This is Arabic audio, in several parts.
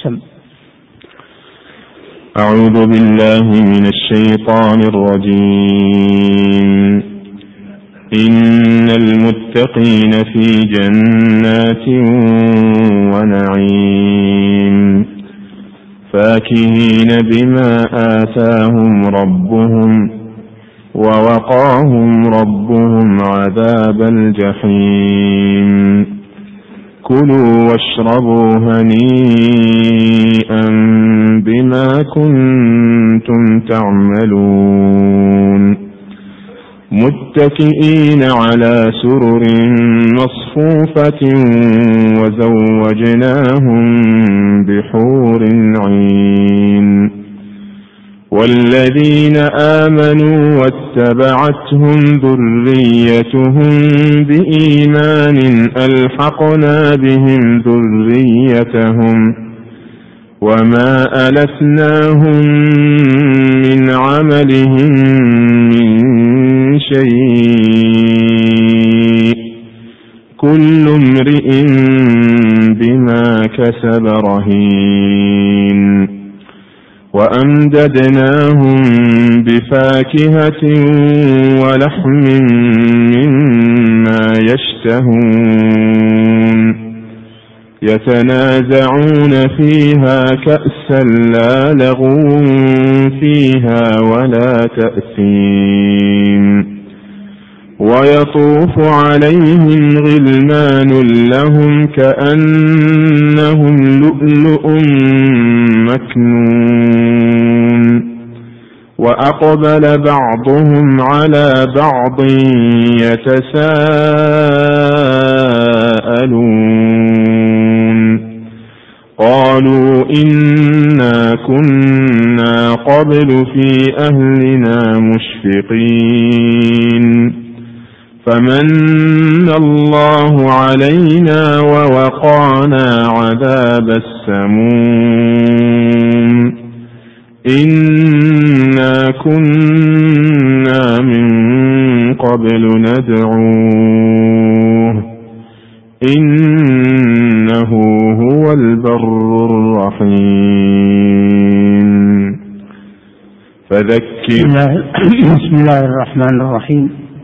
سم. أعوذ بالله من الشيطان الرجيم. إن المتقين في جنات ونعيم فاكهين بما آتاهم ربهم ووقاهم ربهم عذاب الجحيم. كلوا واشربوا هنيئا بما كنتم تعملون متكئين على سرر مصفوفة وزوجناهم بحور عين. والذين آمنوا واتبعتهم ذريتهم بإيمان ألحقنا بهم ذريتهم وما ألتناهم من عملهم من شيء كل امرئ بما كسب رهين. وأمددناهم بفاكهة ولحم مما يشتهون يتنازعون فيها كأسا لا لغو فيها ولا تأثيم. ويطوف عليهم غلمان لهم كأنهم لؤلؤ مكنون. وأقبل بعضهم على بعض يتساءلون قالوا إنا كنا قبل في أهلنا مشفقين فمن الله علينا ووقانا عذاب السموم. إنا كنا من قبل ندعوه إنه هو البر الرحيم. فذكر. بسم الله الرحمن الرحيم.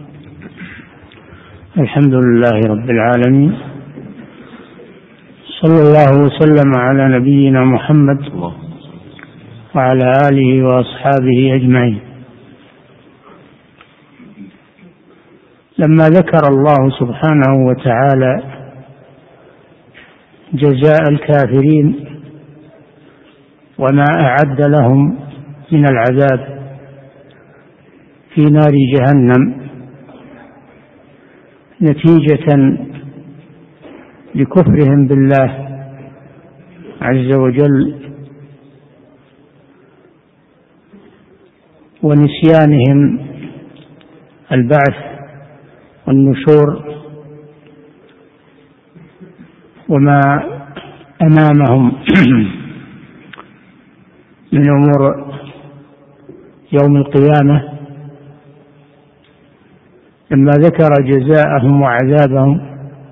الحمد لله رب العالمين، صلى الله وسلم على نبينا محمد وعلى آله وأصحابه أجمعين. لما ذكر الله سبحانه وتعالى جزاء الكافرين وما أعد لهم من العذاب في نار جهنم نتيجة لكفرهم بالله عز وجل ونسيانهم البعث والنشور وما أمامهم من أمور يوم القيامة، لما ذكر جزاءهم وعذابهم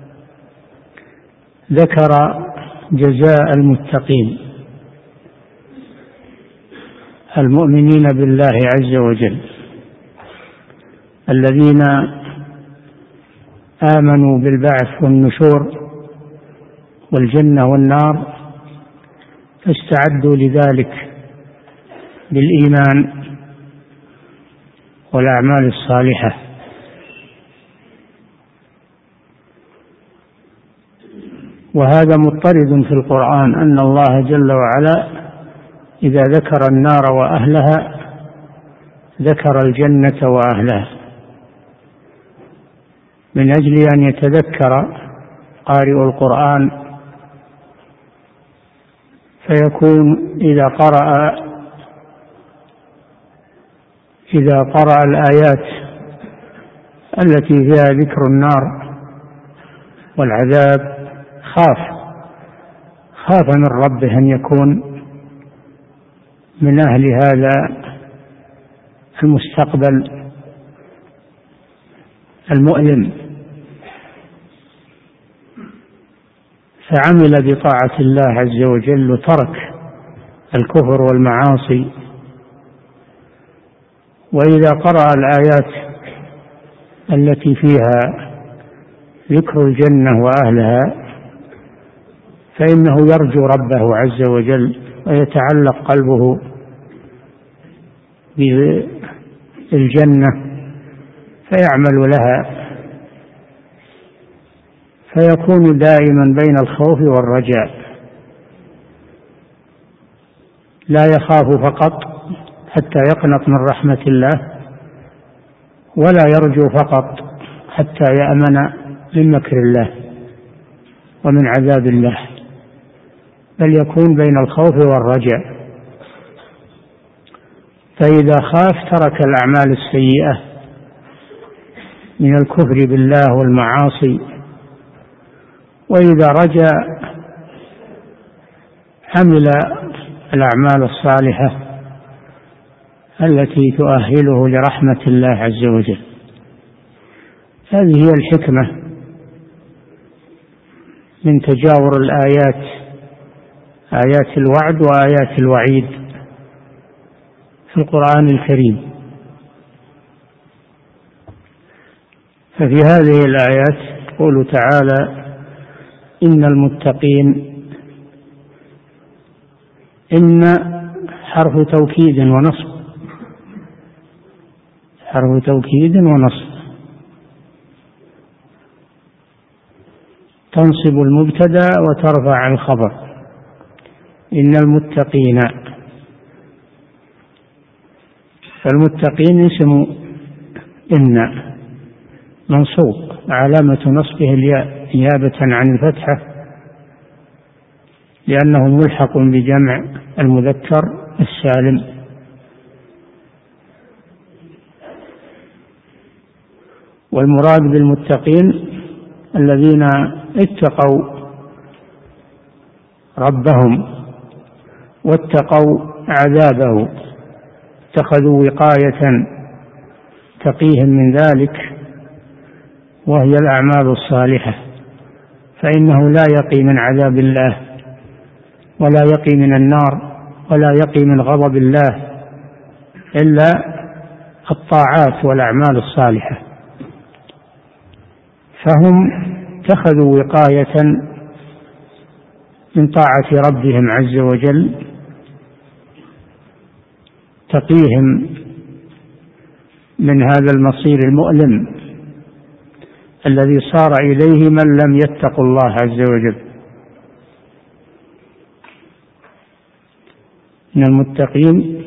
ذكر جزاء المتقين المؤمنين بالله عز وجل الذين آمنوا بالبعث والنشور والجنة والنار فاستعدوا لذلك بالإيمان والأعمال الصالحة. وهذا مضطرد في القرآن أن الله جل وعلا إذا ذكر النار وأهلها ذكر الجنة وأهلها، من أجل أن يتذكر قارئ القرآن فيكون إذا قرأ الآيات التي فيها ذكر النار والعذاب خاف من ربه أن يكون من أهل هذا المستقبل المؤلم. فعمل بطاعة الله عز وجل وترك الكفر والمعاصي. وإذا قرأ الآيات التي فيها ذكر الجنة وأهلها فإنه يرجو ربه عز وجل ويتعلق قلبه بالجنة فيعمل لها، فيكون دائما بين الخوف والرجاء، لا يخاف فقط حتى يقنط من رحمة الله، ولا يرجو فقط حتى يأمن من مكر الله ومن عذاب الله، بل يكون بين الخوف والرجاء. فإذا خاف ترك الأعمال السيئة من الكفر بالله والمعاصي، وإذا رجا عمل الأعمال الصالحة التي تؤهله لرحمة الله عز وجل. هذه هي الحكمة من تجاور الآيات، آيات الوعد وآيات الوعيد في القرآن الكريم. ففي هذه الآيات يقول تعالى: إن المتقين، إن حرف توكيد ونصب، حرف توكيد ونصب، تنصب المبتدأ وترفع الخبر. إن المتقين، فالمتقين اسم إن منصوب، علامة نصبه الياء نيابة عن الفتحة لأنه ملحق بجمع المذكر السالم. والمراد بالمتقين الذين اتقوا ربهم واتقوا عذابه، اتخذوا وقاية تقيهم من ذلك وهي الأعمال الصالحة، فإنه لا يقي من عذاب الله ولا يقي من النار ولا يقي من غضب الله إلا الطاعات والأعمال الصالحة. فهم اتخذوا وقاية من طاعة ربهم عز وجل تقيهم من هذا المصير المؤلم الذي صار إليه من لم يتقوا الله عز وجل. إن المتقين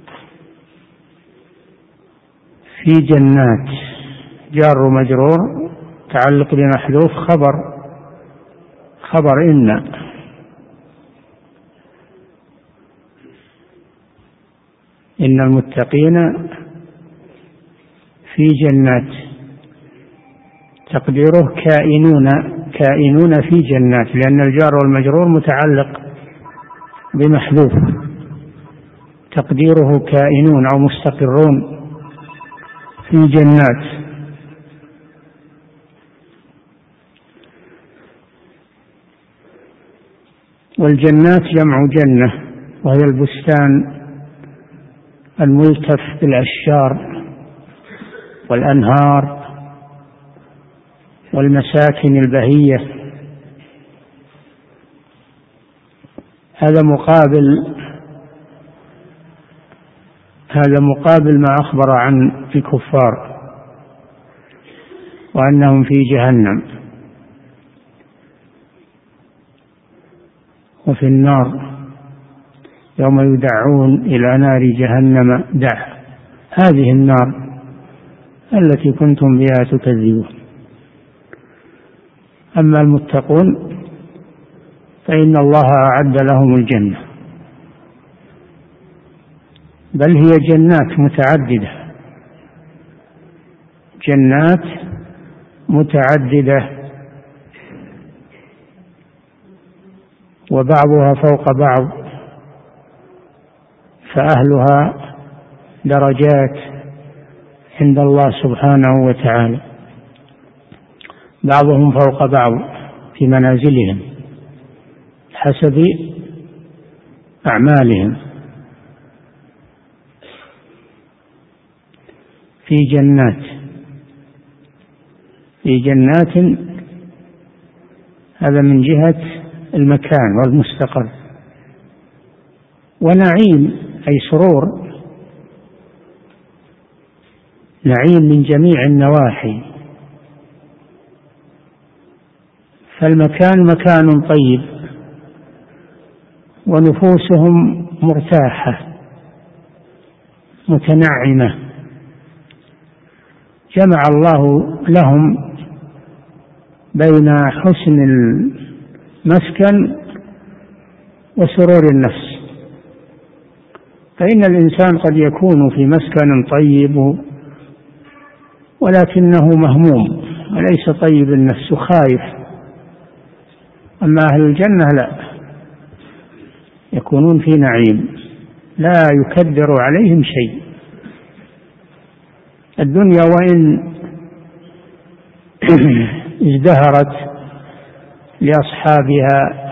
في جنات، جار مجرور تعلق بمحذوف خبر إن المتقين في جنات، تقديره كائنون في جنات، لأن الجار والمجرور متعلق بمحذوف، تقديره كائنون أو مستقرون في جنات. والجنات جمع جنة، وهي البستان الملتف بالأشجار والأنهار والمساكن البهية. هذا مقابل ما أخبر عن الكفار وأنهم في جهنم وفي النار يوم يدعون إلى نار جهنم دعا. هذه النار التي كنتم بها تكذبون. أما المتقون فإن الله أعد لهم الجنة، بل هي جنات متعددة وبعضها فوق بعض، فأهلها درجات عند الله سبحانه وتعالى، بعضهم فوق بعض في منازلهم. حسب أعمالهم. في جنات هذا من جهة المكان والمستقر، ونعيم أي سرور، نعيم من جميع النواحي. فالمكان مكان طيب ونفوسهم مرتاحة متنعمة، جمع الله لهم بين حسن المسكن وسرور النفس. فإن الإنسان قد يكون في مسكن طيب ولكنه مهموم وليس طيب النفس خائف. أما أهل الجنة لا، يكونون في نعيم لا يكدر عليهم شيء. الدنيا وإن ازدهرت لأصحابها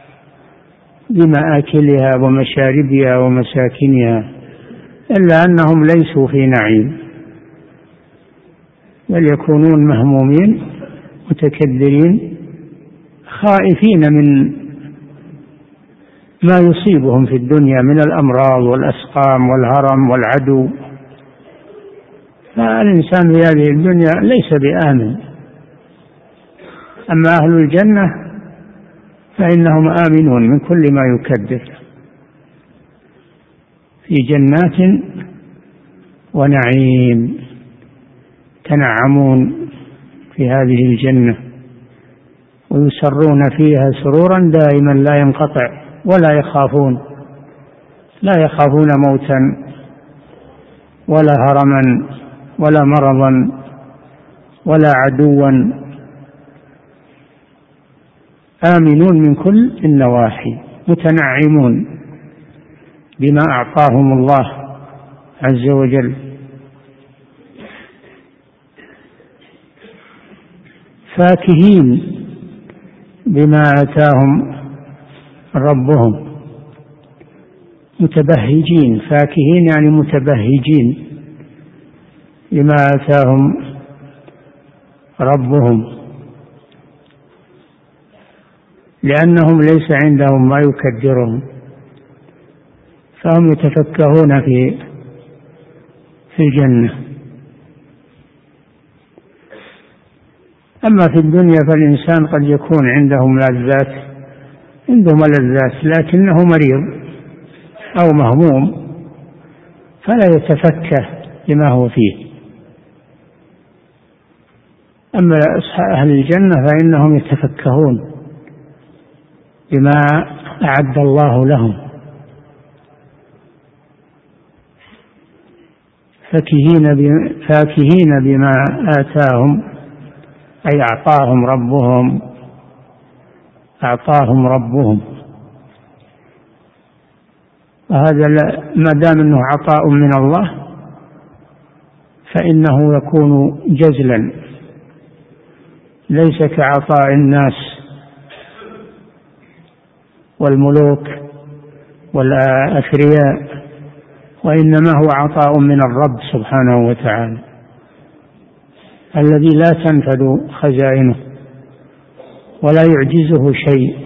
بمآكلها ومشاربها ومساكنها، إلا أنهم ليسوا في نعيم، بل يكونون مهمومين متكدرين خائفين من ما يصيبهم في الدنيا من الأمراض والأسقام والهرم والعدو. فالإنسان في هذه الدنيا ليس بآمن. أما أهل الجنة فإنهم آمنون من كل ما يكدر، في جنات ونعيم، تنعمون في هذه الجنة ويسرون فيها سرورا دائما لا ينقطع، ولا يخافون موتا ولا هرما ولا مرضا ولا عدوا، آمنون من كل النواحي متنعمون بما أعطاهم الله عز وجل. فاكهين بما آتاهم ربهم، متبهجين، فاكهين يعني متبهجين بما آتاهم ربهم، لأنهم ليس عندهم ما يكدرهم، فهم يتفكهون في الجنة. أما في الدنيا فالإنسان قد يكون عنده ملذات لكنه مريض أو مهموم فلا يتفكه بما هو فيه. أما أهل الجنة فإنهم يتفكهون بما أعد الله لهم، فاكهين بما آتاهم أي أعطاهم ربهم. وهذا ما دام أنه عطاء من الله فإنه يكون جزلا، ليس كعطاء الناس والملوك والأثرياء، وإنما هو عطاء من الرب سبحانه وتعالى الذي لا تنفذ خزائنه ولا يعجزه شيء.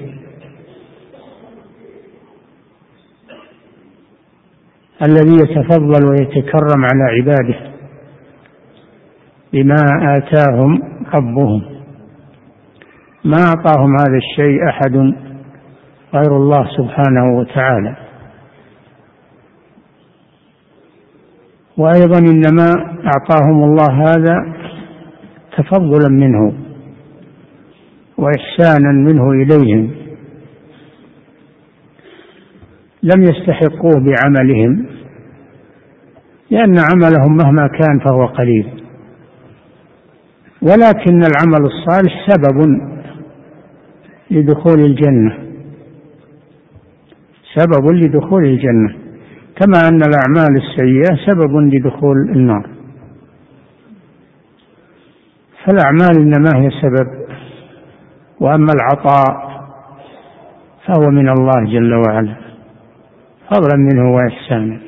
الذي يتفضل ويتكرم على عباده بما آتاهم ربهم، ما أعطاهم هذا الشيء أحد غير الله سبحانه وتعالى. وأيضا إنما أعطاهم الله هذا تفضلا منه وإحسانا منه إليهم، لم يستحقوه بعملهم، لأن عملهم مهما كان فهو قليل، ولكن العمل الصالح سبب لدخول الجنة، كما أن الأعمال السيئة سبب لدخول النار. فالأعمال إنما هي سبب، وأما العطاء فهو من الله جل وعلا فضلا منه وإحسانا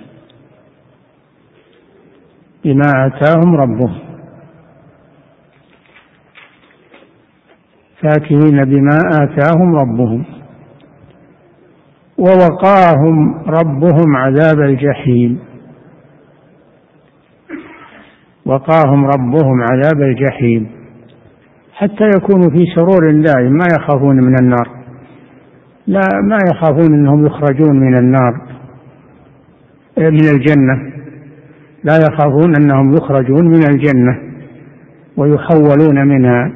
بما آتاهم ربهم، فاكهين بما آتاهم ربهم. ووقاهم ربهم عذاب الجحيم، وقاهم ربهم عذاب الجحيم، حتى يكونوا في سرور دائم، ما يخافون من النار، لا ما يخافون أنهم يخرجون من النار من الجنة، لا يخافون أنهم يخرجون من الجنة ويحولون منها.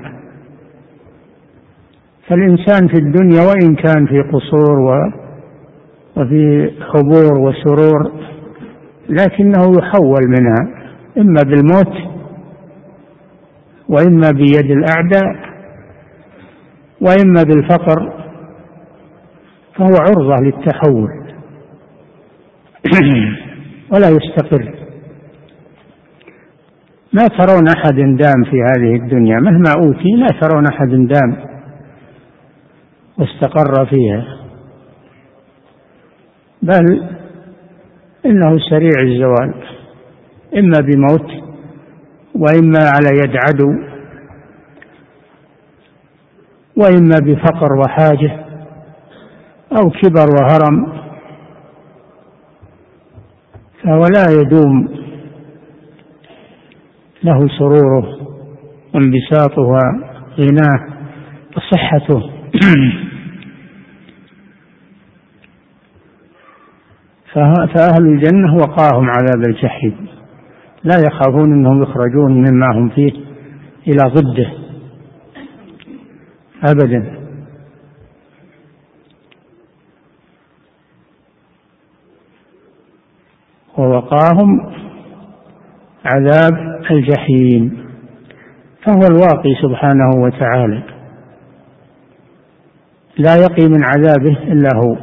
فالإنسان في الدنيا وإن كان في قصور وفي حبور وسرور لكنه يحول منها، إما بالموت وإما بيد الأعداء وإما بالفقر، فهو عرضة للتحول ولا يستقر. ما ترون أحد دام في هذه الدنيا مهما أوتي، لا ترون أحد دام واستقر فيها، بل إنه سريع الزوال، إما بموت وإما على يد عدو وإما بفقر وحاجة أو كبر وهرم، فهو لا يدوم له سروره وانبساطه وغناه وصحته. فأهل الجنة وقاهم عذاب الجحيم، لا يخافون أنهم يخرجون مما هم فيه إلى ضده أبدا. ووقاهم عذاب الجحيم، فهو الواقي سبحانه وتعالى، لا يقي من عذابه إلا هو،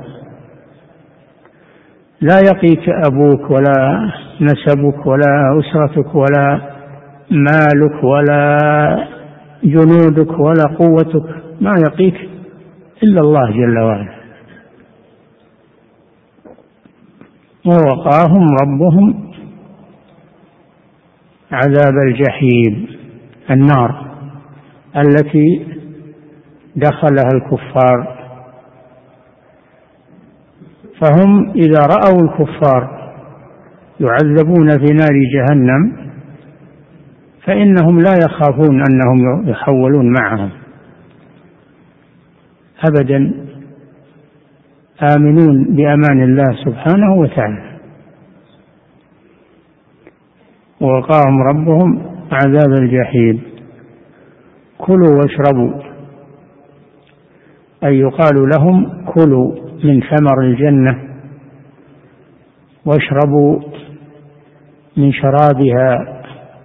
لا يقيك أبوك ولا نسبك ولا أسرتك ولا مالك ولا جنودك ولا قوتك، ما يقيك إلا الله جل وعلا. ووقاهم ربهم عذاب الجحيم، النار التي دخلها الكفار، فهم إذا رأوا الكفار يعذبون في نار جهنم فإنهم لا يخافون أنهم يحولون معهم أبدا، آمنون بأمان الله سبحانه وتعالى. ووقاهم ربهم عذاب الجحيم. كلوا واشربوا، أي يقال لهم كلوا من ثمر الجنة واشربوا من شرابها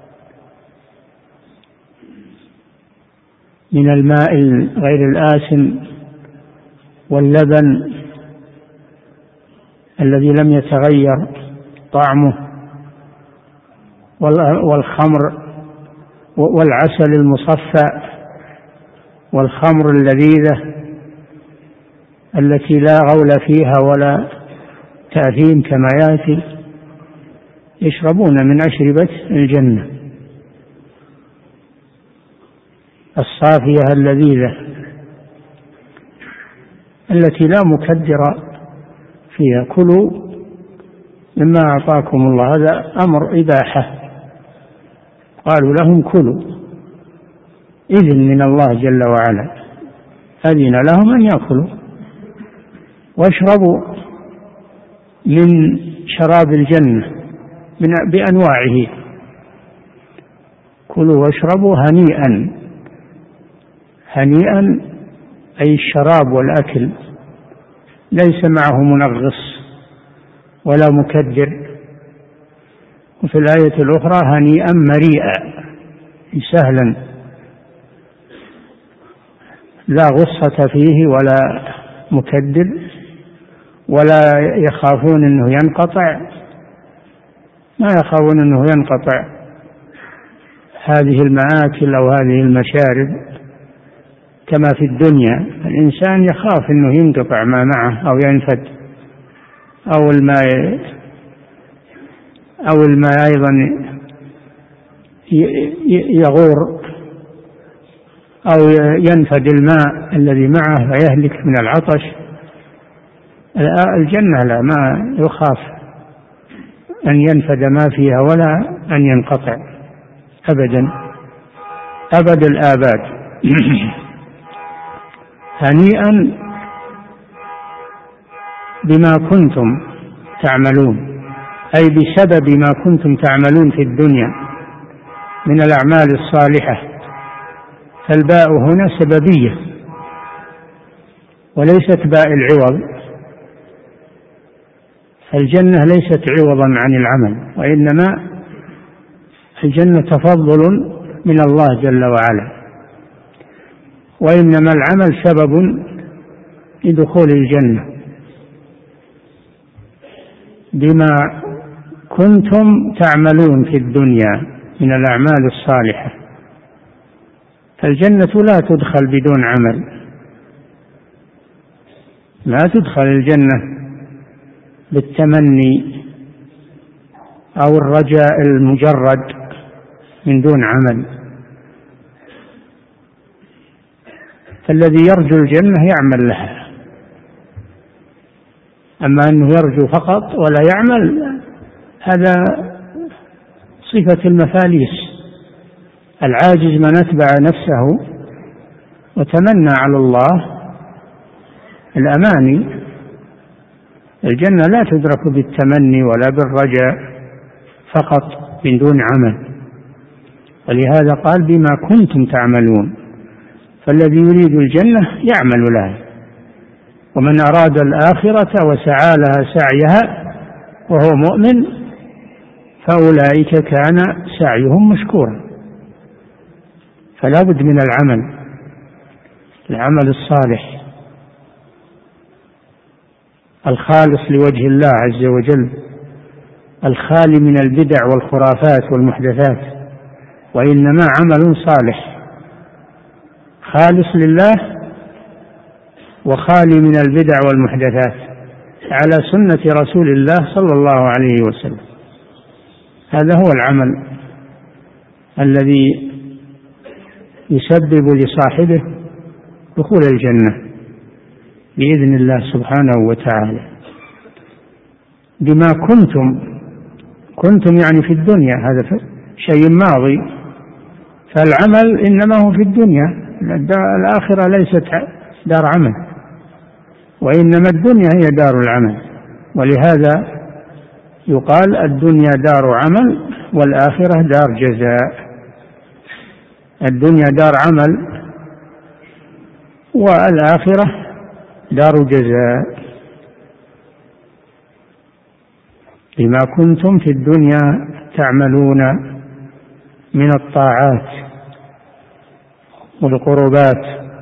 من الماء غير الآسن واللبن الذي لم يتغير طعمه والخمر والعسل المصفى والخمر اللذيذة التي لا غول فيها ولا تأثيم كما يأتي، يشربون من أشربة الجنة الصافية اللذيذة التي لا مكدر فيها. كلوا مما أعطاكم الله، هذا أمر إباحة، قالوا لهم كلوا، إذن من الله جل وعلا، أذن لهم أن يأكلوا. واشربوا من شراب الجنة بأنواعه، كلوا واشربوا هنيئا، هنيئا أي الشراب والأكل ليس معه منغص ولا مكدر. وفي الآية الأخرى هنيئا مريئا، سهلا لا غصة فيه ولا مكدر، ولا يخافون أنه ينقطع، ما يخافون أنه ينقطع هذه المآكل أو هذه المشارب كما في الدنيا الإنسان يخاف أنه ينقطع ما معه أو ينفد أو الماء أيضا يغور أو ينفد الماء الذي معه ويهلك من العطش. الجنة لا، ما يخاف أن ينفد ما فيها ولا أن ينقطع أبدا أبد الآباد. هنيئا بما كنتم تعملون، أي بسبب ما كنتم تعملون في الدنيا من الأعمال الصالحة. فالباء هنا سببية وليست باء العوض. الجنة ليست عوضا عن العمل، وإنما الجنة تفضل من الله جل وعلا، وإنما العمل سبب لدخول الجنة بما كنتم تعملون في الدنيا من الأعمال الصالحة. فالجنة لا تدخل بدون عمل، لا تدخل الجنة بالتمني أو الرجاء المجرد من دون عمل. فالذي يرجو الجنة يعمل لها، أما أنه يرجو فقط ولا يعمل هذا صفة المفاليس. العاجز من أتبع نفسه وتمنى على الله الأماني. الجنة لا تدرك بالتمني ولا بالرجاء فقط من دون عمل، ولهذا قال بما كنتم تعملون. فالذي يريد الجنة يعمل لها، ومن أراد الآخرة وسعى لها سعيها وهو مؤمن فأولئك كان سعيهم مشكورا. فلا بد من العمل الصالح الخالص لوجه الله عز وجل، الخالي من البدع والخرافات والمحدثات، وإنما عمل صالح خالص لله وخالي من البدع والمحدثات على سنة رسول الله صلى الله عليه وسلم. هذا هو العمل الذي يسبب لصاحبه دخول الجنة بإذن الله سبحانه وتعالى. بما كنتم يعني في الدنيا، هذا شيء ماضي، فالعمل إنما هو في الدنيا. الآخرة ليست دار عمل، وإنما الدنيا هي دار العمل. ولهذا يقال الدنيا دار عمل والآخرة دار جزاء. الدنيا دار عمل والآخرة دار جزاء. بما كنتم في الدنيا تعملون من الطاعات والقربات.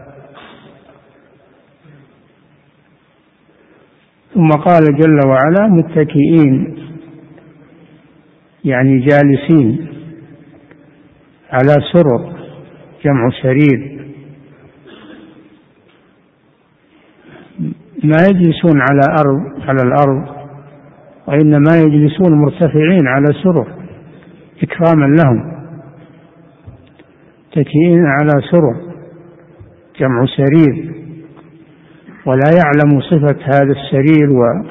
ثم قال جل وعلا متكئين، يعني جالسين على سرر، جمع سرير، ما يجلسون على الأرض، وإنما يجلسون مرتفعين على سرر إكراما لهم. متكئين على سرر جمع سرير، ولا يعلم صفة هذا السرير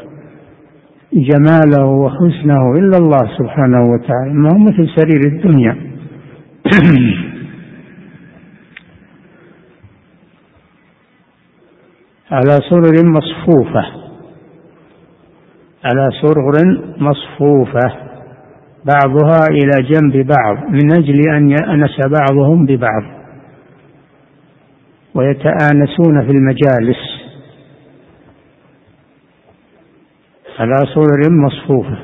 وجماله وحسنه إلا الله سبحانه وتعالى، ما هو مثل سرير الدنيا. على سرر مصفوفة، على سرر مصفوفة بعضها إلى جنب بعض من أجل أن يأنس بعضهم ببعض ويتآنسون في المجالس. على سرر مصفوفة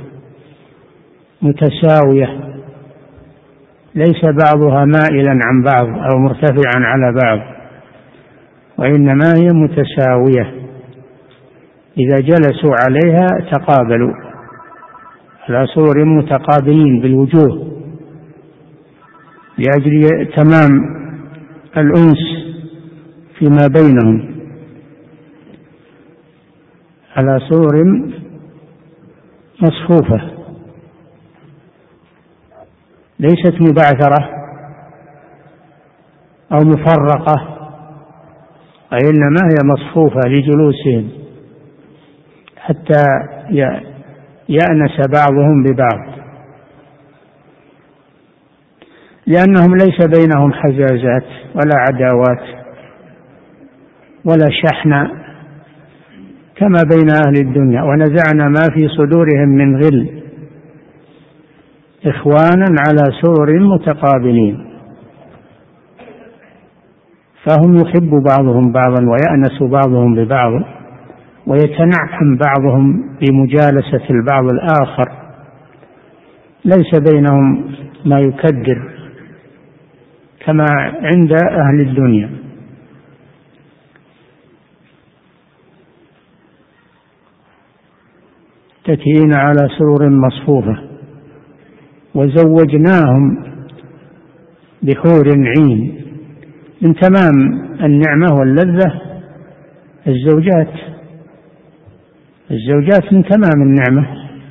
متساوية، ليس بعضها مائلا عن بعض أو مرتفعا على بعض، وإنما هي متساوية. إذا جلسوا عليها تقابلوا على سرر متقابلين بالوجوه لأجل تمام الأنس فيما بينهم على سرر مصفوفة، ليست مبعثرة أو مفرقة، وإنما هي مصفوفة لجلوسهم حتى يأنس بعضهم ببعض، لأنهم ليس بينهم حزازات ولا عداوات ولا شحنة كما بين أهل الدنيا. ونزعنا ما في صدورهم من غل إخوانا على سرر متقابلين، فهم يحب بعضهم بعضا ويأنس بعضهم ببعض ويتنعم بعضهم بمجالسة البعض الآخر، ليس بينهم ما يكدر كما عند أهل الدنيا. تكئين على سرر مصفوفة وزوجناهم بحور عين. من تمام النعمة واللذة الزوجات من تمام النعمة،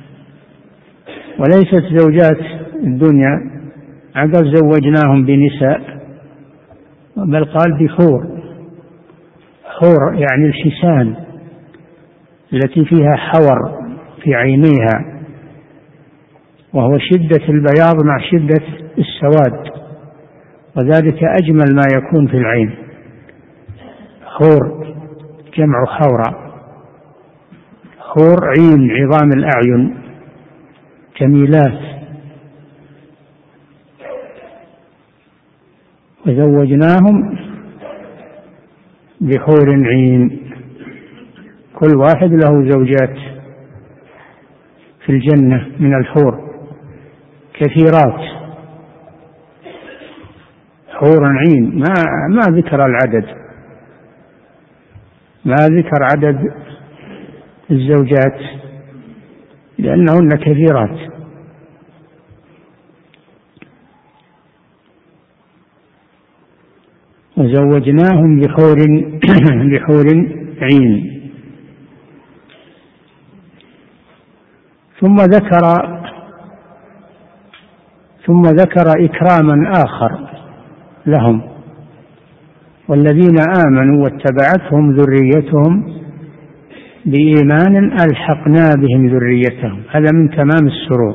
وليست زوجات الدنيا عقب زوجناهم بنساء، بل قال بحور. حور يعني الحسان التي فيها حور في عينيها، وهو شدة البياض مع شدة السواد، وذلك أجمل ما يكون في العين. حور جمع حورة، حور عين عظام الأعين جميلات. وزوجناهم بحور عين، كل واحد له زوجات في الجنة من الحور كثيرات، حور عين. ما ذكر العدد، ما ذكر عدد الزوجات لأنهن كثيرات. وزوجناهم بحور عين. ثم ذكر إكراما آخر لهم: والذين آمنوا واتبعتهم ذريتهم بإيمان ألحقنا بهم ذريتهم. هذا من تمام السرور،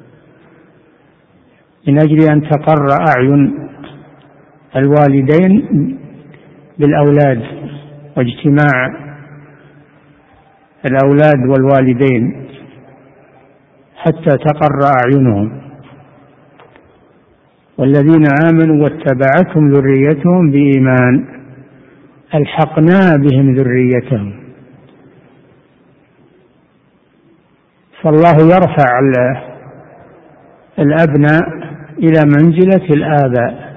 من أجل أن تقر أعين الوالدين بالأولاد، واجتماع الأولاد والوالدين حتى تقر أعينهم. والذين آمنوا واتبعتهم ذريتهم بإيمان ألحقنا بهم ذريتهم. فالله يرفع الأبناء إلى منزلة الآباء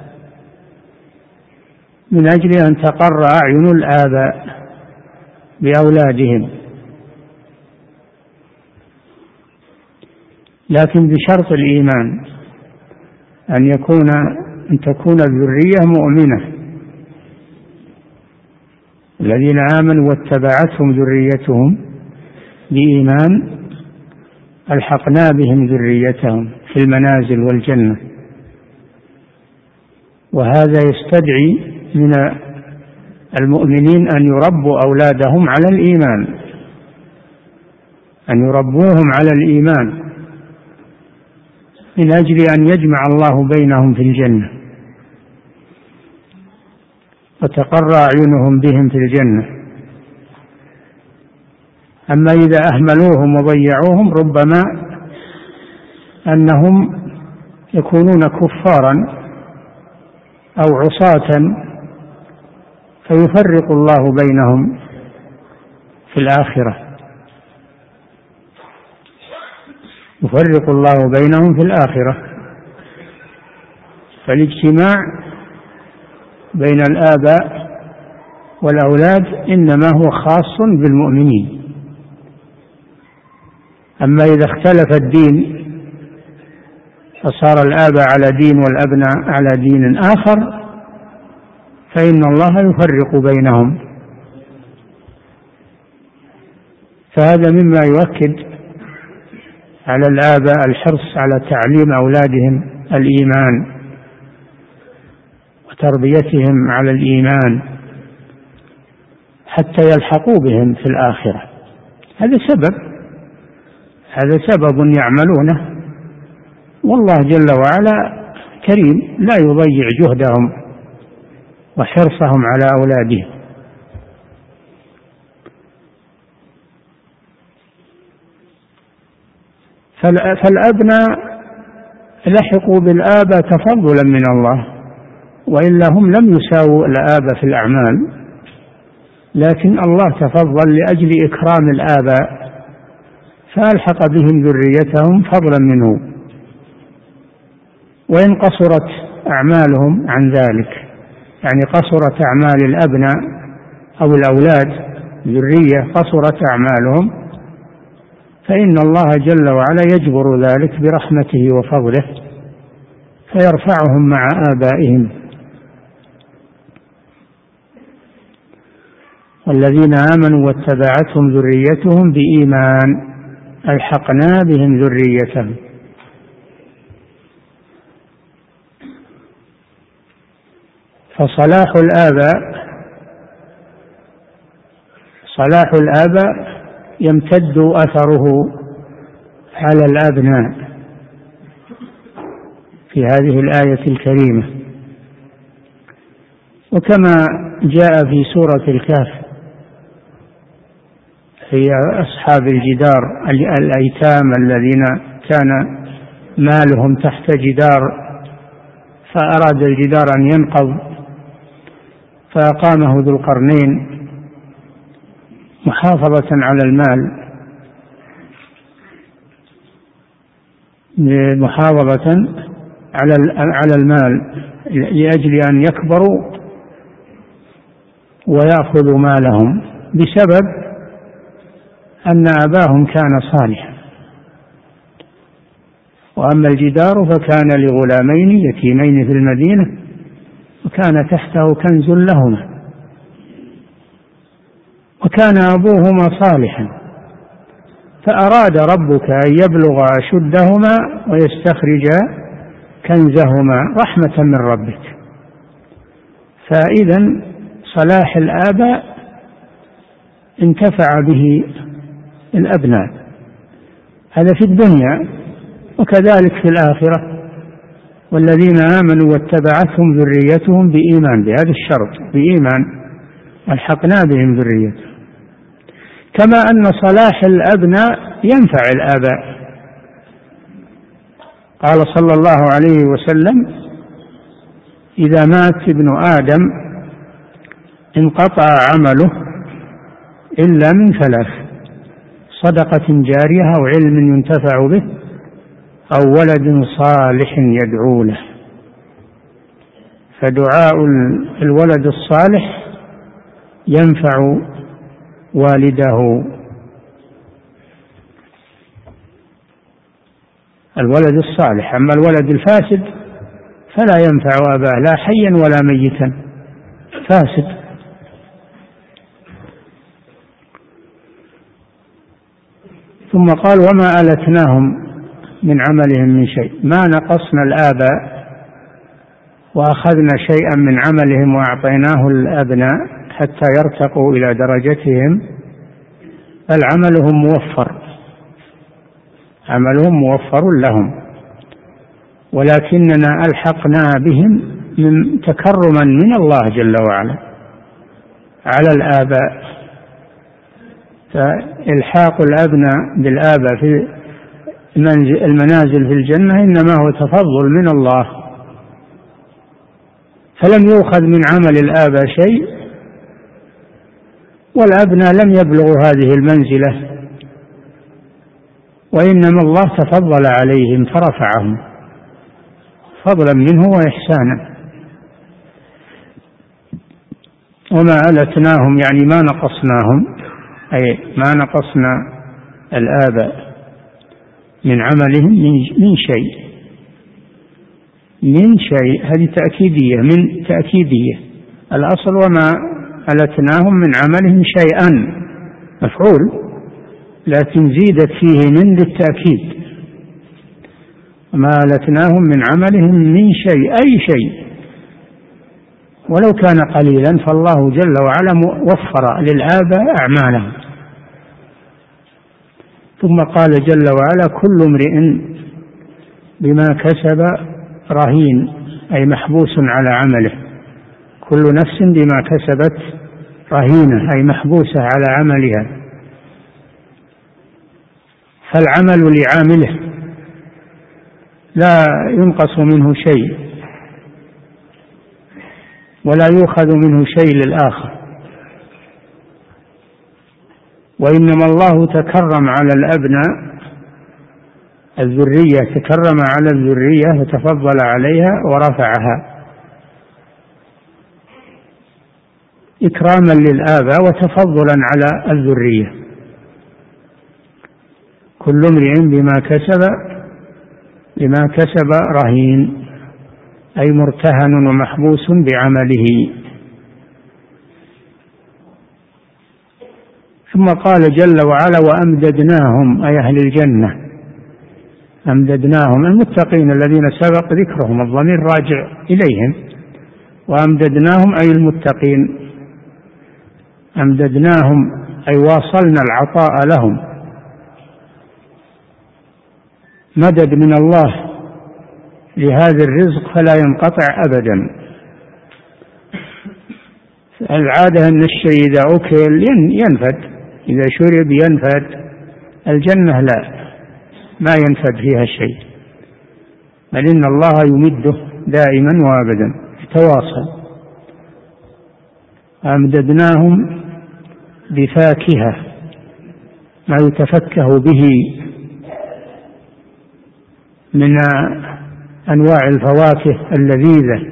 من أجل أن تقر أعين الآباء بأولادهم، لكن بشرط الإيمان، أن تكون الذرية مؤمنة. الذين آمنوا واتبعتهم ذريتهم بإيمان ألحقنا بهم ذريتهم في المنازل والجنة. وهذا يستدعي من المؤمنين أن يربوا أولادهم على الإيمان، أن يربوهم على الإيمان من أجل أن يجمع الله بينهم في الجنة وتقر أعينهم بهم في الجنة. أما إذا أهملوهم وضيعوهم ربما أنهم يكونون كفارا أو عصاة، فيفرق الله بينهم في الآخرة، يفرق الله بينهم في الآخرة. فالاجتماع بين الآباء والأولاد إنما هو خاص بالمؤمنين. أما إذا اختلف الدين فصار الآباء على دين والأبناء على دين آخر، فإن الله يفرق بينهم. فهذا مما يؤكد على الآباء الحرص على تعليم أولادهم الإيمان وتربيتهم على الإيمان حتى يلحقوا بهم في الآخرة. هذا سبب يعملونه، والله جل وعلا كريم لا يضيع جهدهم وحرصهم على أولادهم. فالأبناء لحقوا بالآباء تفضلا من الله، وإلا هم لم يساووا الآباء في الأعمال، لكن الله تفضل لأجل إكرام الآباء فألحق بهم ذريتهم فضلا منه. وإن قصرت أعمالهم عن ذلك، يعني قصرت أعمال الأبناء أو الأولاد ذرية قصرت أعمالهم، فإن الله جل وعلا يجبر ذلك برحمته وفضله فيرفعهم مع آبائهم. والذين آمنوا واتبعتهم ذريتهم بإيمان ألحقنا بهم ذريتهم. فصلاح الآباء يمتد أثره على الأبناء في هذه الآية الكريمة. وكما جاء في سورة الكهف هي أصحاب الجدار الأيتام الذين كان مالهم تحت جدار فأراد الجدار أن ينقض فأقامه ذو القرنين محافظة على المال، محافظة على المال لأجل أن يكبروا ويأخذوا مالهم، بسبب أن أباهم كان صالحا. وأما الجدار فكان لغلامين يتيمين في المدينة وكان تحته كنز لهما وكان أبوهما صالحا فأراد ربك أن يبلغ أشدهما ويستخرج كنزهما رحمة من ربك. فإذا صلاح الآباء انتفع به الأبناء، هذا في الدنيا وكذلك في الآخرة. والذين آمنوا واتبعتهم ذريتهم بإيمان، بهذا الشرط بإيمان ألحقنا بهم ذريتهم. كما أن صلاح الأبناء ينفع الآباء. قال صلى الله عليه وسلم: إذا مات ابن آدم انقطع عمله إلا من ثلاث: صدقة جارية أو علم ينتفع به أو ولد صالح يدعو له. فدعاء الولد الصالح ينفع والده. الولد الصالح، أما الولد الفاسد فلا ينفع أباه لا حيا ولا ميتا، فاسد. ثم قال: وما ألتناهم من عملهم من شيء. ما نقصنا الآباء وأخذنا شيئا من عملهم وأعطيناه الأبناء حتى يرتقوا إلى درجتهم، بل عملهم موفر، عملهم موفر لهم، ولكننا ألحقنا بهم من تكرما من الله جل وعلا على الآباء. فإلحاق الأبناء بالآباء في المنازل في الجنة إنما هو تفضل من الله، فلم يؤخذ من عمل الآباء شيء، والأبناء لم يبلغوا هذه المنزلة، وإنما الله تفضل عليهم فرفعهم فضلا منه وإحسانا. وما ألتناهم يعني ما نقصناهم، أي ما نقصنا الآباء من عملهم من شيء، من شيء، هذه تأكيدية، من تأكيدية الأصل وما ألتناهم من عملهم شيئا مفعول، لكن زيدت فيه من للتأكيد، وما ألتناهم من عملهم من شيء، أي شيء ولو كان قليلا، فالله جل وعلا وفر للآباء أعمالهم. ثم قال جل وعلا كل امرئ بما كسب رهين، أي محبوس على عمله، كل نفس بما كسبت رهينة أي محبوسة على عملها، فالعمل لعامله لا ينقص منه شيء ولا يؤخذ منه شيء للآخر. وإنما الله تكرم على الأبناء الذرية، تكرم على الذرية وتفضل عليها ورفعها إكراما للآباء وتفضلا على الذرية. كل امرئ بما كسب رهين، أي مرتهن ومحبوس بعمله. ثم قال جل وعلا وأمددناهم، أي أهل الجنة، أمددناهم المتقين الذين سبق ذكرهم، الضمير راجع إليهم، وأمددناهم أي المتقين، أمددناهم أي واصلنا العطاء لهم، مدد من الله لهذا الرزق فلا ينقطع أبدا. العادة أن الشيء إذا أكل ينفد، إذا شرب ينفد، الجنة لا، ما ينفد فيها شيء، بل إن الله يمده دائما وأبدا يتواصل. أمددناهم بفاكهة، ما يتفكه به من أنواع الفواكه اللذيذة،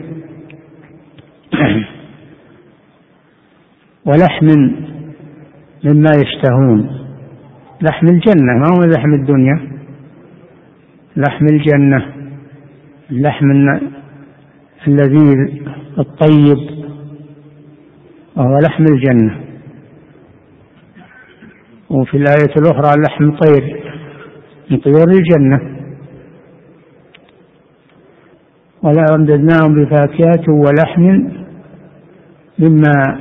ولحم مما يشتهون، لحم الجنة ما هو لحم الدنيا، لحم الجنة، اللحم اللذيذ الطيب وهو لحم الجنة. وفي الآية الأخرى لحم طير من طيور الجنة. ولا أمددناهم بفاكهة ولحم مما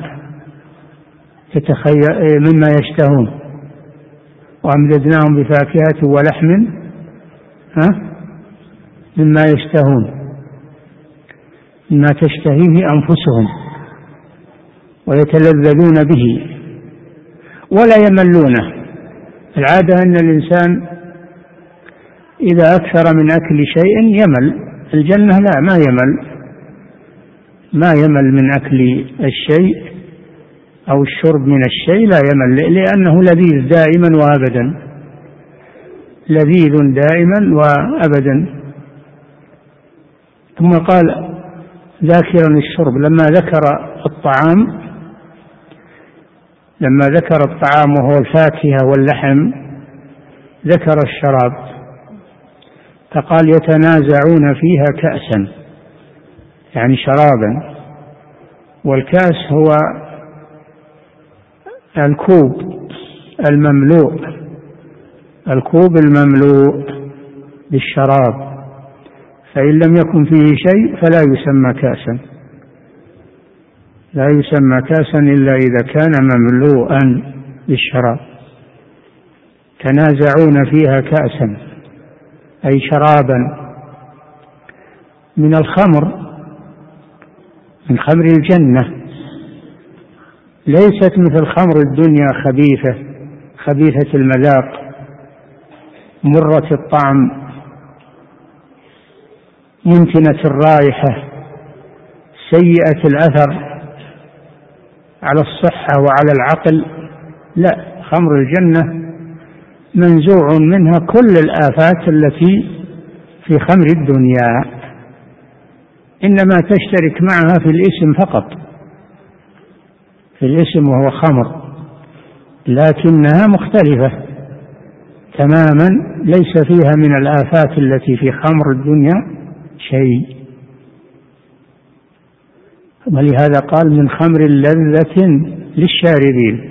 يشتهون، وأمددناهم بفاكهة ولحم مما يشتهون، مما تشتهيه أنفسهم ويتلذذون به ولا يملونه. العادة أن الإنسان إذا أكثر من أكل شيء يمل، الجنة لا، ما يمل من أكل الشيء أو الشرب من الشيء، لا يمل، لأنه لذيذ دائما وأبدا، لذيذ دائما وأبدا. ثم قال ذاكرا الشرب، لما ذكر الطعام وهو الفاكهة واللحم ذكر الشراب، فقال يتنازعون فيها كأسا، يعني شرابا، والكأس هو الكوب المملوء بالشراب، فإن لم يكن فيه شيء فلا يسمى كأسا، لا يسمى كأسا إلا إذا كان مملوءا بالشراب. تنازعون فيها كأسا أي شرابا من الخمر، من خمر الجنة، ليست مثل خمر الدنيا خبيثة المذاق، مرة الطعم، منتنة الرائحة، سيئة الأثر على الصحة وعلى العقل. لا، خمر الجنة منزوع منها كل الآفات التي في خمر الدنيا، إنما تشترك معها في الاسم فقط، في الاسم وهو خمر، لكنها مختلفة تماما، ليس فيها من الآفات التي في خمر الدنيا شيء. ولهذا قال من خمر لذة للشاربين.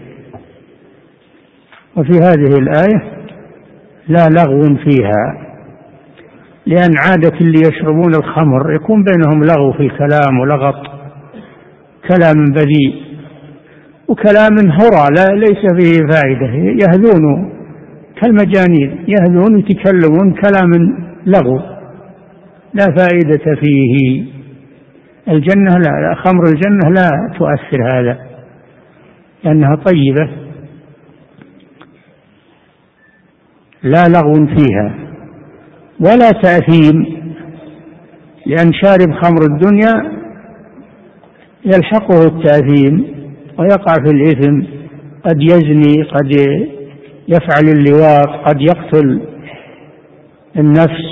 وفي هذه الآية لا لغو فيها، لأن عادة اللي يشربون الخمر يكون بينهم لغو في الكلام ولغط، كلام بذيء وكلام هرى لا ليس فيه فائدة، يهذون كالمجانين، يهذون يتكلمون كلام لغو لا فائدة فيه. الجنة لا، خمر الجنة لا تؤثر هذا لأنها طيبة لا لغو فيها ولا تأثيم، لأن شارب خمر الدنيا يلحقه التأثيم ويقع في الإثم، قد يزني، قد يفعل اللواط، قد يقتل النفس،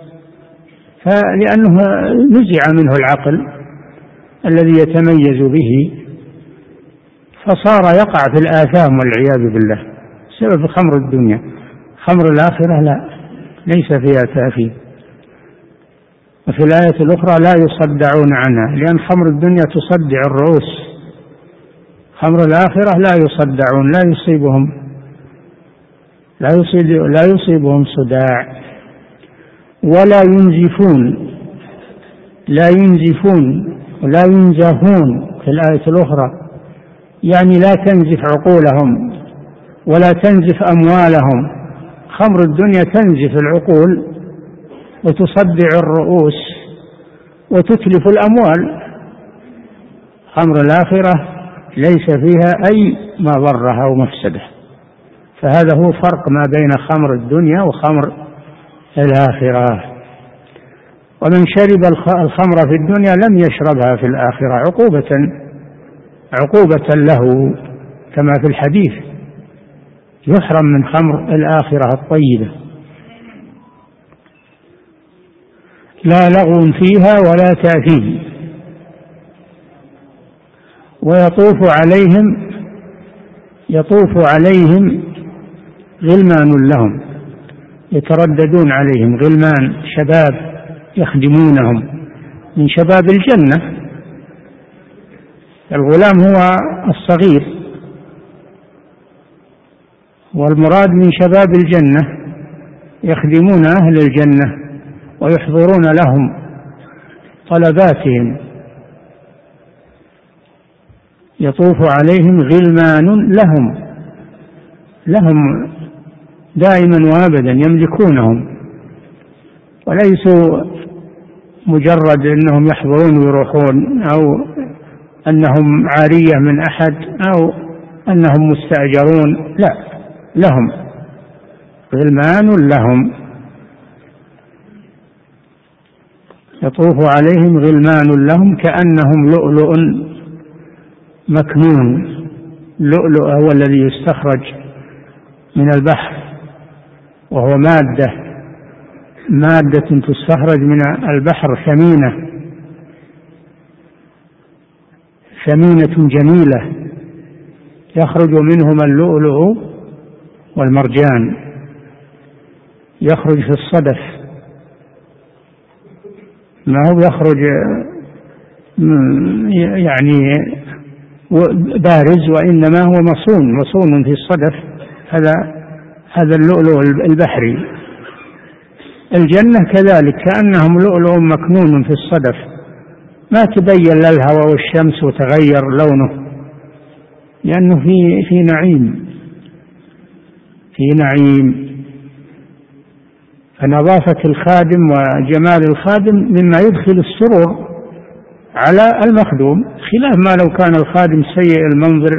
فلأنه نزع منه العقل الذي يتميز به، فصار يقع في الآثام والعياذ بالله بسبب خمر الدنيا. خمر الآخرة لا، ليس فيها تأثير. وفي الآية الأخرى لا يصدعون عنها، لأن خمر الدنيا تصدع الرؤوس، خمر الآخرة لا يصدعون، لا يصيبهم صداع ولا ينزفون، لا ينزفون ولا ينزفون في الآية الأخرى، يعني لا تنزف عقولهم ولا تنزف أموالهم. خمر الدنيا تنزف العقول وتصدع الرؤوس وتتلف الأموال، خمر الآخرة ليس فيها أي مضرة أو مفسدة. فهذا هو فرق ما بين خمر الدنيا وخمر الآخرة. ومن شرب الخمر في الدنيا لم يشربها في الآخرة عقوبة له، كما في الحديث يحرم من خمر الآخرة الطيبة. لا لغو فيها ولا تأثيم. يطوف عليهم غلمان لهم، يترددون عليهم غلمان شباب يخدمونهم من شباب الجنة. الغلام هو الصغير، والمراد من شباب الجنة يخدمون أهل الجنة ويحضرون لهم طلباتهم. يطوف عليهم غلمان لهم دائما وابدا، يملكونهم وليسوا مجرد أنهم يحضرون ويروحون، أو أنهم عارية من أحد، أو أنهم مستأجرون، لا، لهم غلمان لهم. يطوف عليهم غلمان لهم كأنهم لؤلؤ مكنون. اللؤلؤ هو الذي يستخرج من البحر، وهو مادة تستخرج من البحر ثمينة جميلة، يخرج منهما اللؤلؤ والمرجان، يخرج في الصدف، ما هو يخرج يعني بارز، وإنما هو مصون في الصدف. هذا اللؤلؤ البحري. الجنة كذلك كأنهم لؤلؤ مكنون في الصدف، ما تبين لا الهواء والشمس وتغير لونه، لأنه في نعيم. فنظافة الخادم وجمال الخادم مما يدخل السرور على المخدوم، خلاف ما لو كان الخادم سيء المنظر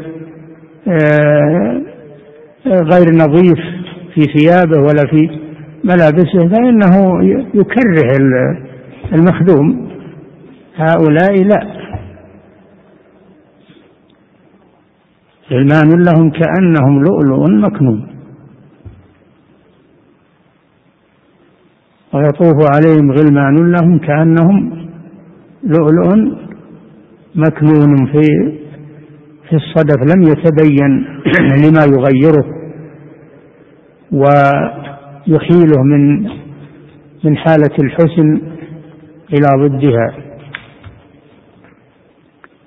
غير نظيف في ثيابه ولا في ملابسه، فإنه يكره المخدوم. هؤلاء لا، غلمان لهم كأنهم لؤلؤ مكنون. ويطوف عليهم غلمان لهم كأنهم لؤلؤ مكنون في الصدف، لم يتبين لما يغيره ويحيله من حالة الحسن إلى ضدها.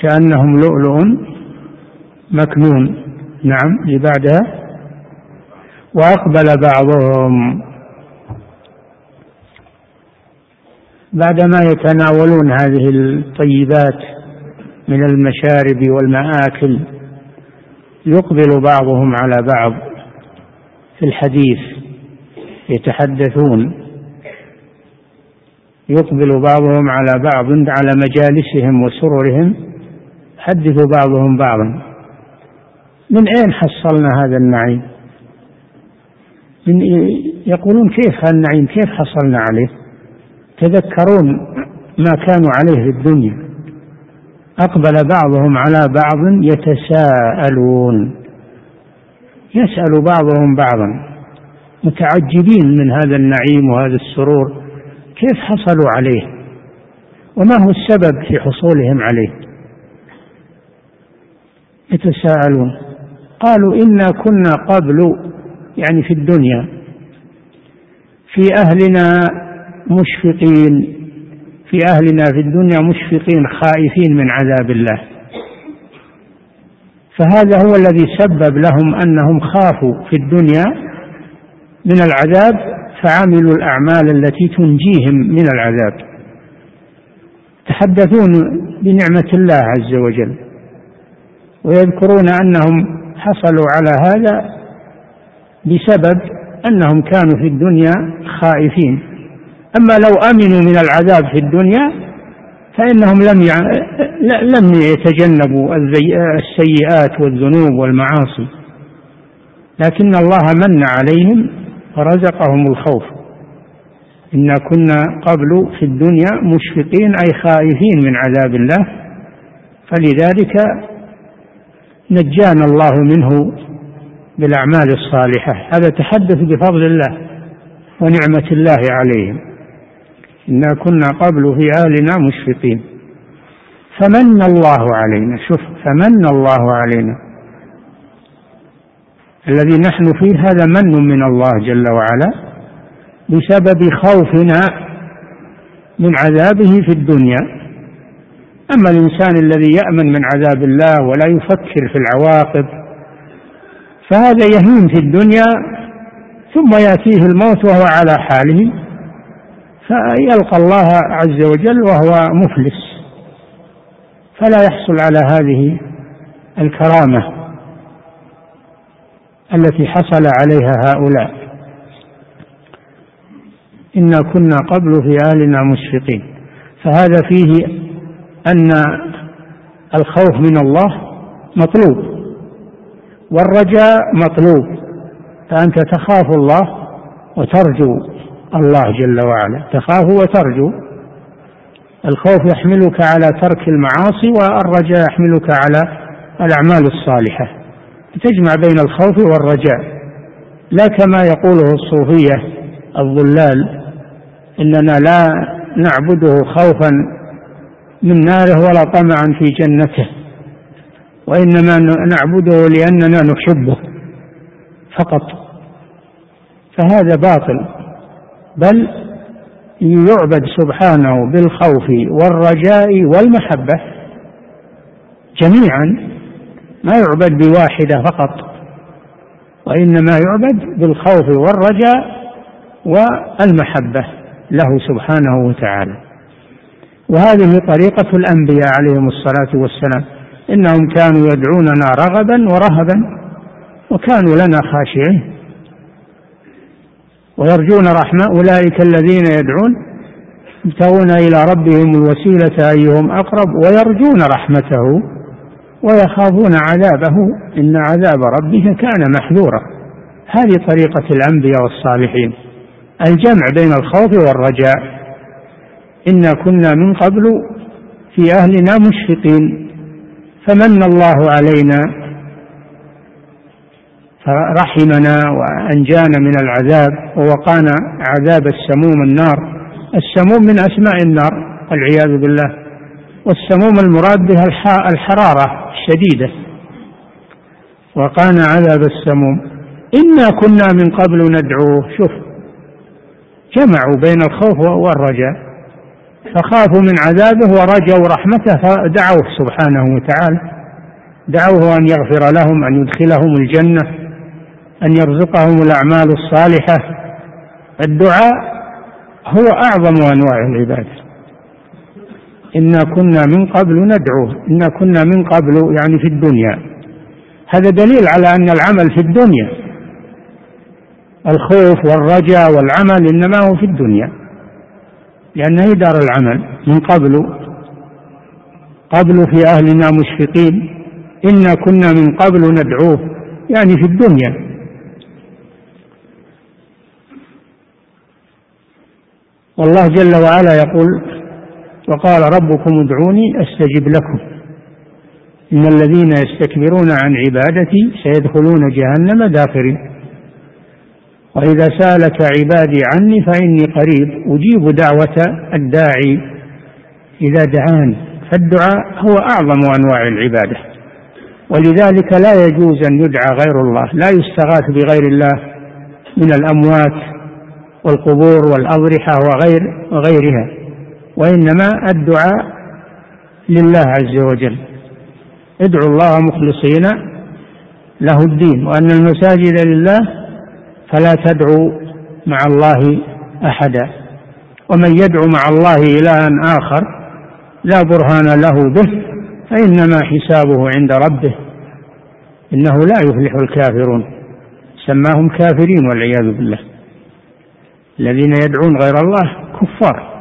كأنهم لؤلؤ مكنون. نعم، اللي بعدها وأقبل بعضهم، بعدما يتناولون هذه الطيبات من المشارب والمآكل يقبل بعضهم على بعض في الحديث يتحدثون، يقبل بعضهم على بعض على مجالسهم وسررهم يحدث بعضهم بعضا. من أين حصلنا هذا النعيم؟ يقولون كيف هذا النعيم، كيف حصلنا عليه؟ تذكرون ما كانوا عليه في الدنيا. أقبل بعضهم على بعض يتساءلون، يسأل بعضهم بعضا متعجبين من هذا النعيم وهذا السرور، كيف حصلوا عليه وما هو السبب في حصولهم عليه؟ يتساءلون. قالوا إنا كنا قبل، يعني في الدنيا، في أهلنا مشفقين، في أهلنا في الدنيا مشفقين خائفين من عذاب الله، فهذا هو الذي سبب لهم أنهم خافوا في الدنيا من العذاب فعملوا الأعمال التي تنجيهم من العذاب. تحدثون بنعمة الله عز وجل ويذكرون أنهم حصلوا على هذا بسبب أنهم كانوا في الدنيا خائفين. أما لو أمنوا من العذاب في الدنيا فإنهم لم يتجنبوا السيئات والذنوب والمعاصي، لكن الله من عليهم ورزقهم الخوف. إنا كنا قبل في الدنيا مشفقين أي خائفين من عذاب الله، فلذلك نجانا الله منه بالأعمال الصالحة. هذا تحدث بفضل الله ونعمة الله عليهم. إنا كنا قبل في أهلنا مشفقين فمن الله علينا. شوف، فمن الله علينا، الذي نحن فيه هذا من من الله جل وعلا بسبب خوفنا من عذابه في الدنيا. أما الإنسان الذي يأمن من عذاب الله ولا يفكر في العواقب فهذا يهين في الدنيا ثم يأتيه الموت وهو على حاله فيلقى الله عز وجل وهو مفلس، فلا يحصل على هذه الكرامة التي حصل عليها هؤلاء. إنا كنا قبل في أهلنا مشفقين، فهذا فيه أن الخوف من الله مطلوب والرجاء مطلوب، فأنت تخاف الله وترجو الله جل وعلا، تخاف وترجو. الخوف يحملك على ترك المعاصي والرجاء يحملك على الأعمال الصالحة، تجمع بين الخوف والرجاء، لا كما يقوله الصوفية الضلال إننا لا نعبده خوفا من ناره ولا طمعا في جنته، وإنما نعبده لأننا نحبه فقط، فهذا باطل، بل يعبد سبحانه بالخوف والرجاء والمحبة جميعا، ما يعبد بواحدة فقط، وإنما يعبد بالخوف والرجاء والمحبة له سبحانه وتعالى. وهذه طريقة الأنبياء عليهم الصلاة والسلام، إنهم كانوا يدعوننا رغبا ورهبا وكانوا لنا خاشعين ويرجون رحمة. أولئك الذين يدعون يبتغون إلى ربهم الوسيلة أيهم أقرب ويرجون رحمته ويخافون عذابه إن عذاب ربك كان محذورا. هذه طريقة الأنبياء والصالحين، الجمع بين الخوف والرجاء. إنا كنا من قبل في أهلنا مشفقين فمن الله علينا فرحمنا وأنجانا من العذاب ووقانا عذاب السموم النار. السموم من أسماء النار والعياذ بالله، والسموم المراد بها الحرارة الشديدة. وقانا عذاب السموم إنا كنا من قبل ندعوه. شوف، جمعوا بين الخوف والرجاء. فخافوا من عذابه ورجوا رحمته فدعوه سبحانه وتعالى، دعوه أن يغفر لهم، أن يدخلهم الجنة، أن يرزقهم الأعمال الصالحة. الدعاء هو أعظم أنواع العبادة. إنا كنا من قبل ندعوه، إنا كنا من قبل يعني في الدنيا. هذا دليل على أن العمل في الدنيا، الخوف والرجاء والعمل إنما هو في الدنيا، لأنه دار العمل. من قبل في أهلنا مشفقين، إنا كنا من قبل ندعوه، يعني في الدنيا. والله جل وعلا يقول: وقال ربكم ادعوني أستجب لكم إن الذين يستكبرون عن عبادتي سيدخلون جهنم داخرين. وإذا سألك عبادي عني فإني قريب أجيب دعوة الداعي إذا دعاني. فالدعاء هو أعظم أنواع العبادة، ولذلك لا يجوز أن يدعى غير الله، لا يستغاث بغير الله من الأموات والقبور والأضرحة وغيرها، وإنما الدعاء لله عز وجل. ادعوا الله مخلصين له الدين، وأن المساجد لله فلا تدعوا مع الله أحدا. ومن يدعو مع الله إلها آخر لا برهان له به فإنما حسابه عند ربه إنه لا يفلح الكافرون. سماهم كافرين والعياذ بالله. الذين يدعون غير الله كفار.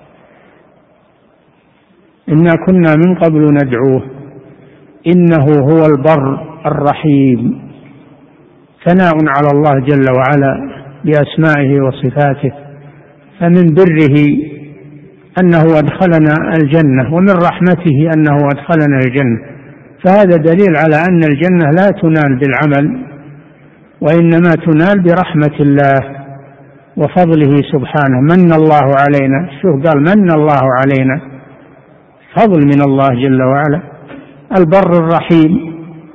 إنا كنا من قبل ندعوه إنه هو البر الرحيم. ثناء على الله جل وعلا بأسمائه وصفاته. فمن بره أنه أدخلنا الجنة، ومن رحمته أنه أدخلنا الجنة. فهذا دليل على أن الجنة لا تنال بالعمل، وإنما تنال برحمة الله وفضله سبحانه. من الله علينا، شوف قال من الله علينا، فضل من الله جل وعلا. البر الرحيم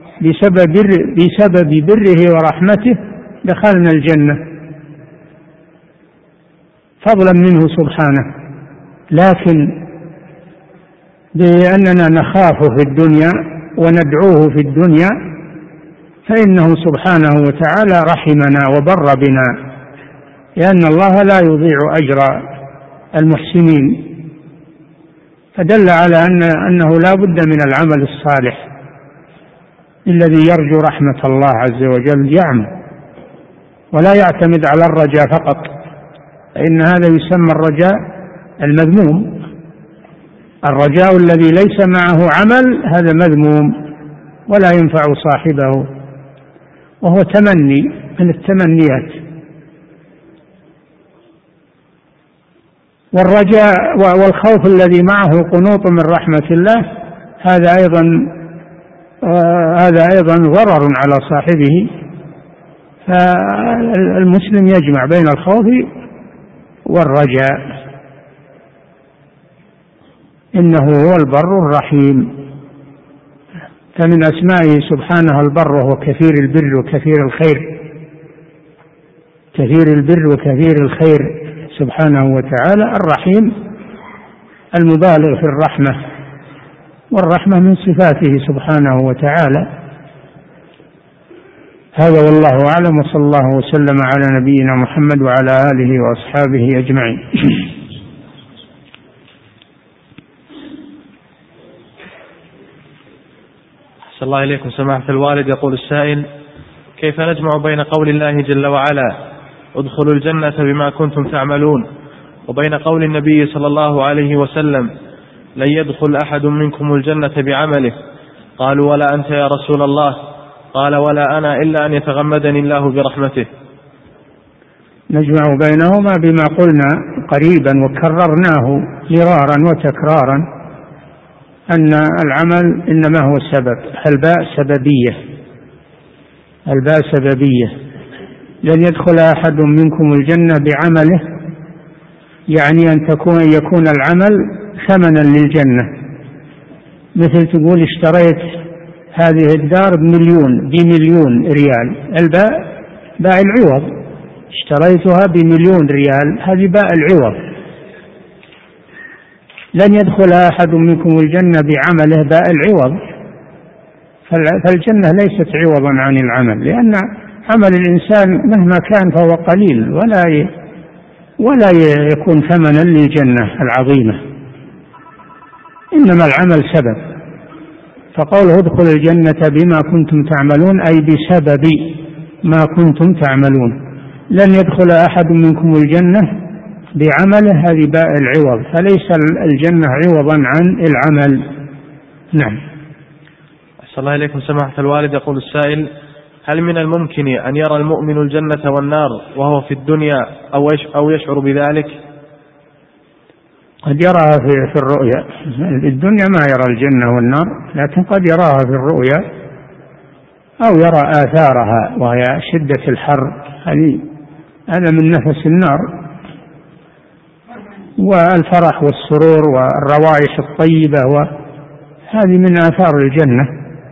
بسبب بره ورحمته دخلنا الجنة فضلا منه سبحانه. لكن بأننا نخافه في الدنيا وندعوه في الدنيا فإنه سبحانه وتعالى رحمنا وبر بنا، لأن الله لا يضيع أجر المحسنين. فدل على أنه لا بد من العمل الصالح. الذي يرجو رحمة الله عز وجل يعمل ولا يعتمد على الرجاء فقط، فإن هذا يسمى الرجاء المذموم. الرجاء الذي ليس معه عمل هذا مذموم ولا ينفع صاحبه، وهو تمني من التمنيات. والرجاء والخوف الذي معه قنوط من رحمة الله هذا أيضا ضرر على صاحبه. فالمسلم يجمع بين الخوف والرجاء. إنه هو البر الرحيم. فمن أسمائه سبحانه البر، وهو كثير البر وكثير الخير. كثير البر وكثير الخير سبحانه وتعالى. الرحيم المبالغ في الرحمة، والرحمة من صفاته سبحانه وتعالى. هذا والله أعلم، وصلى الله وسلم على نبينا محمد وعلى آله وأصحابه أجمعين. أحسن الله إليكم سماحة الوالد. يقول السائل: كيف نجمع بين قول الله جل وعلا ادخلوا الجنة بما كنتم تعملون وبين قول النبي صلى الله عليه وسلم لن يدخل أحد منكم الجنة بعمله؟ قالوا: ولا أنت يا رسول الله؟ قال: ولا أنا إلا أن يتغمدني الله برحمته. نجمع بينهما بما قلنا قريبا وكررناه مرارا وتكرارا، أن العمل إنما هو سبب. الباء سببية. لن يدخل أحد منكم الجنة بعمله، يعني أن يكون العمل ثمنا للجنة. مثل تقول اشتريت هذه الدار بمليون ريال، الباء باء العوض. اشتريتها ب1,000,000 ريال، هذه باء العوض. لن يدخل أحد منكم الجنة بعمله باء العوض، فالجنة ليست عوضا عن العمل، لأن عمل الإنسان مهما كان فهو قليل ولا يكون ثمنا للجنة العظيمة، إنما العمل سبب. فقوله ادخل الجنة بما كنتم تعملون أي بسبب ما كنتم تعملون. لن يدخل أحد منكم الجنة بعمله، هذه باء العوض، فليس الجنة عوضا عن العمل. نعم. أحسن الله إليكم سماحة الوالد. يقول السائل: هل من الممكن أن يرى المؤمن الجنة والنار وهو في الدنيا أو يشعر بذلك؟ قد يراها في الرؤيا، في الدنيا ما يرى الجنة والنار، لكن قد يراها في الرؤيا أو يرى آثارها وهي شدة الحر، هذا من نفس النار، والفرح والسرور والروائح الطيبة، وهذه من آثار الجنة.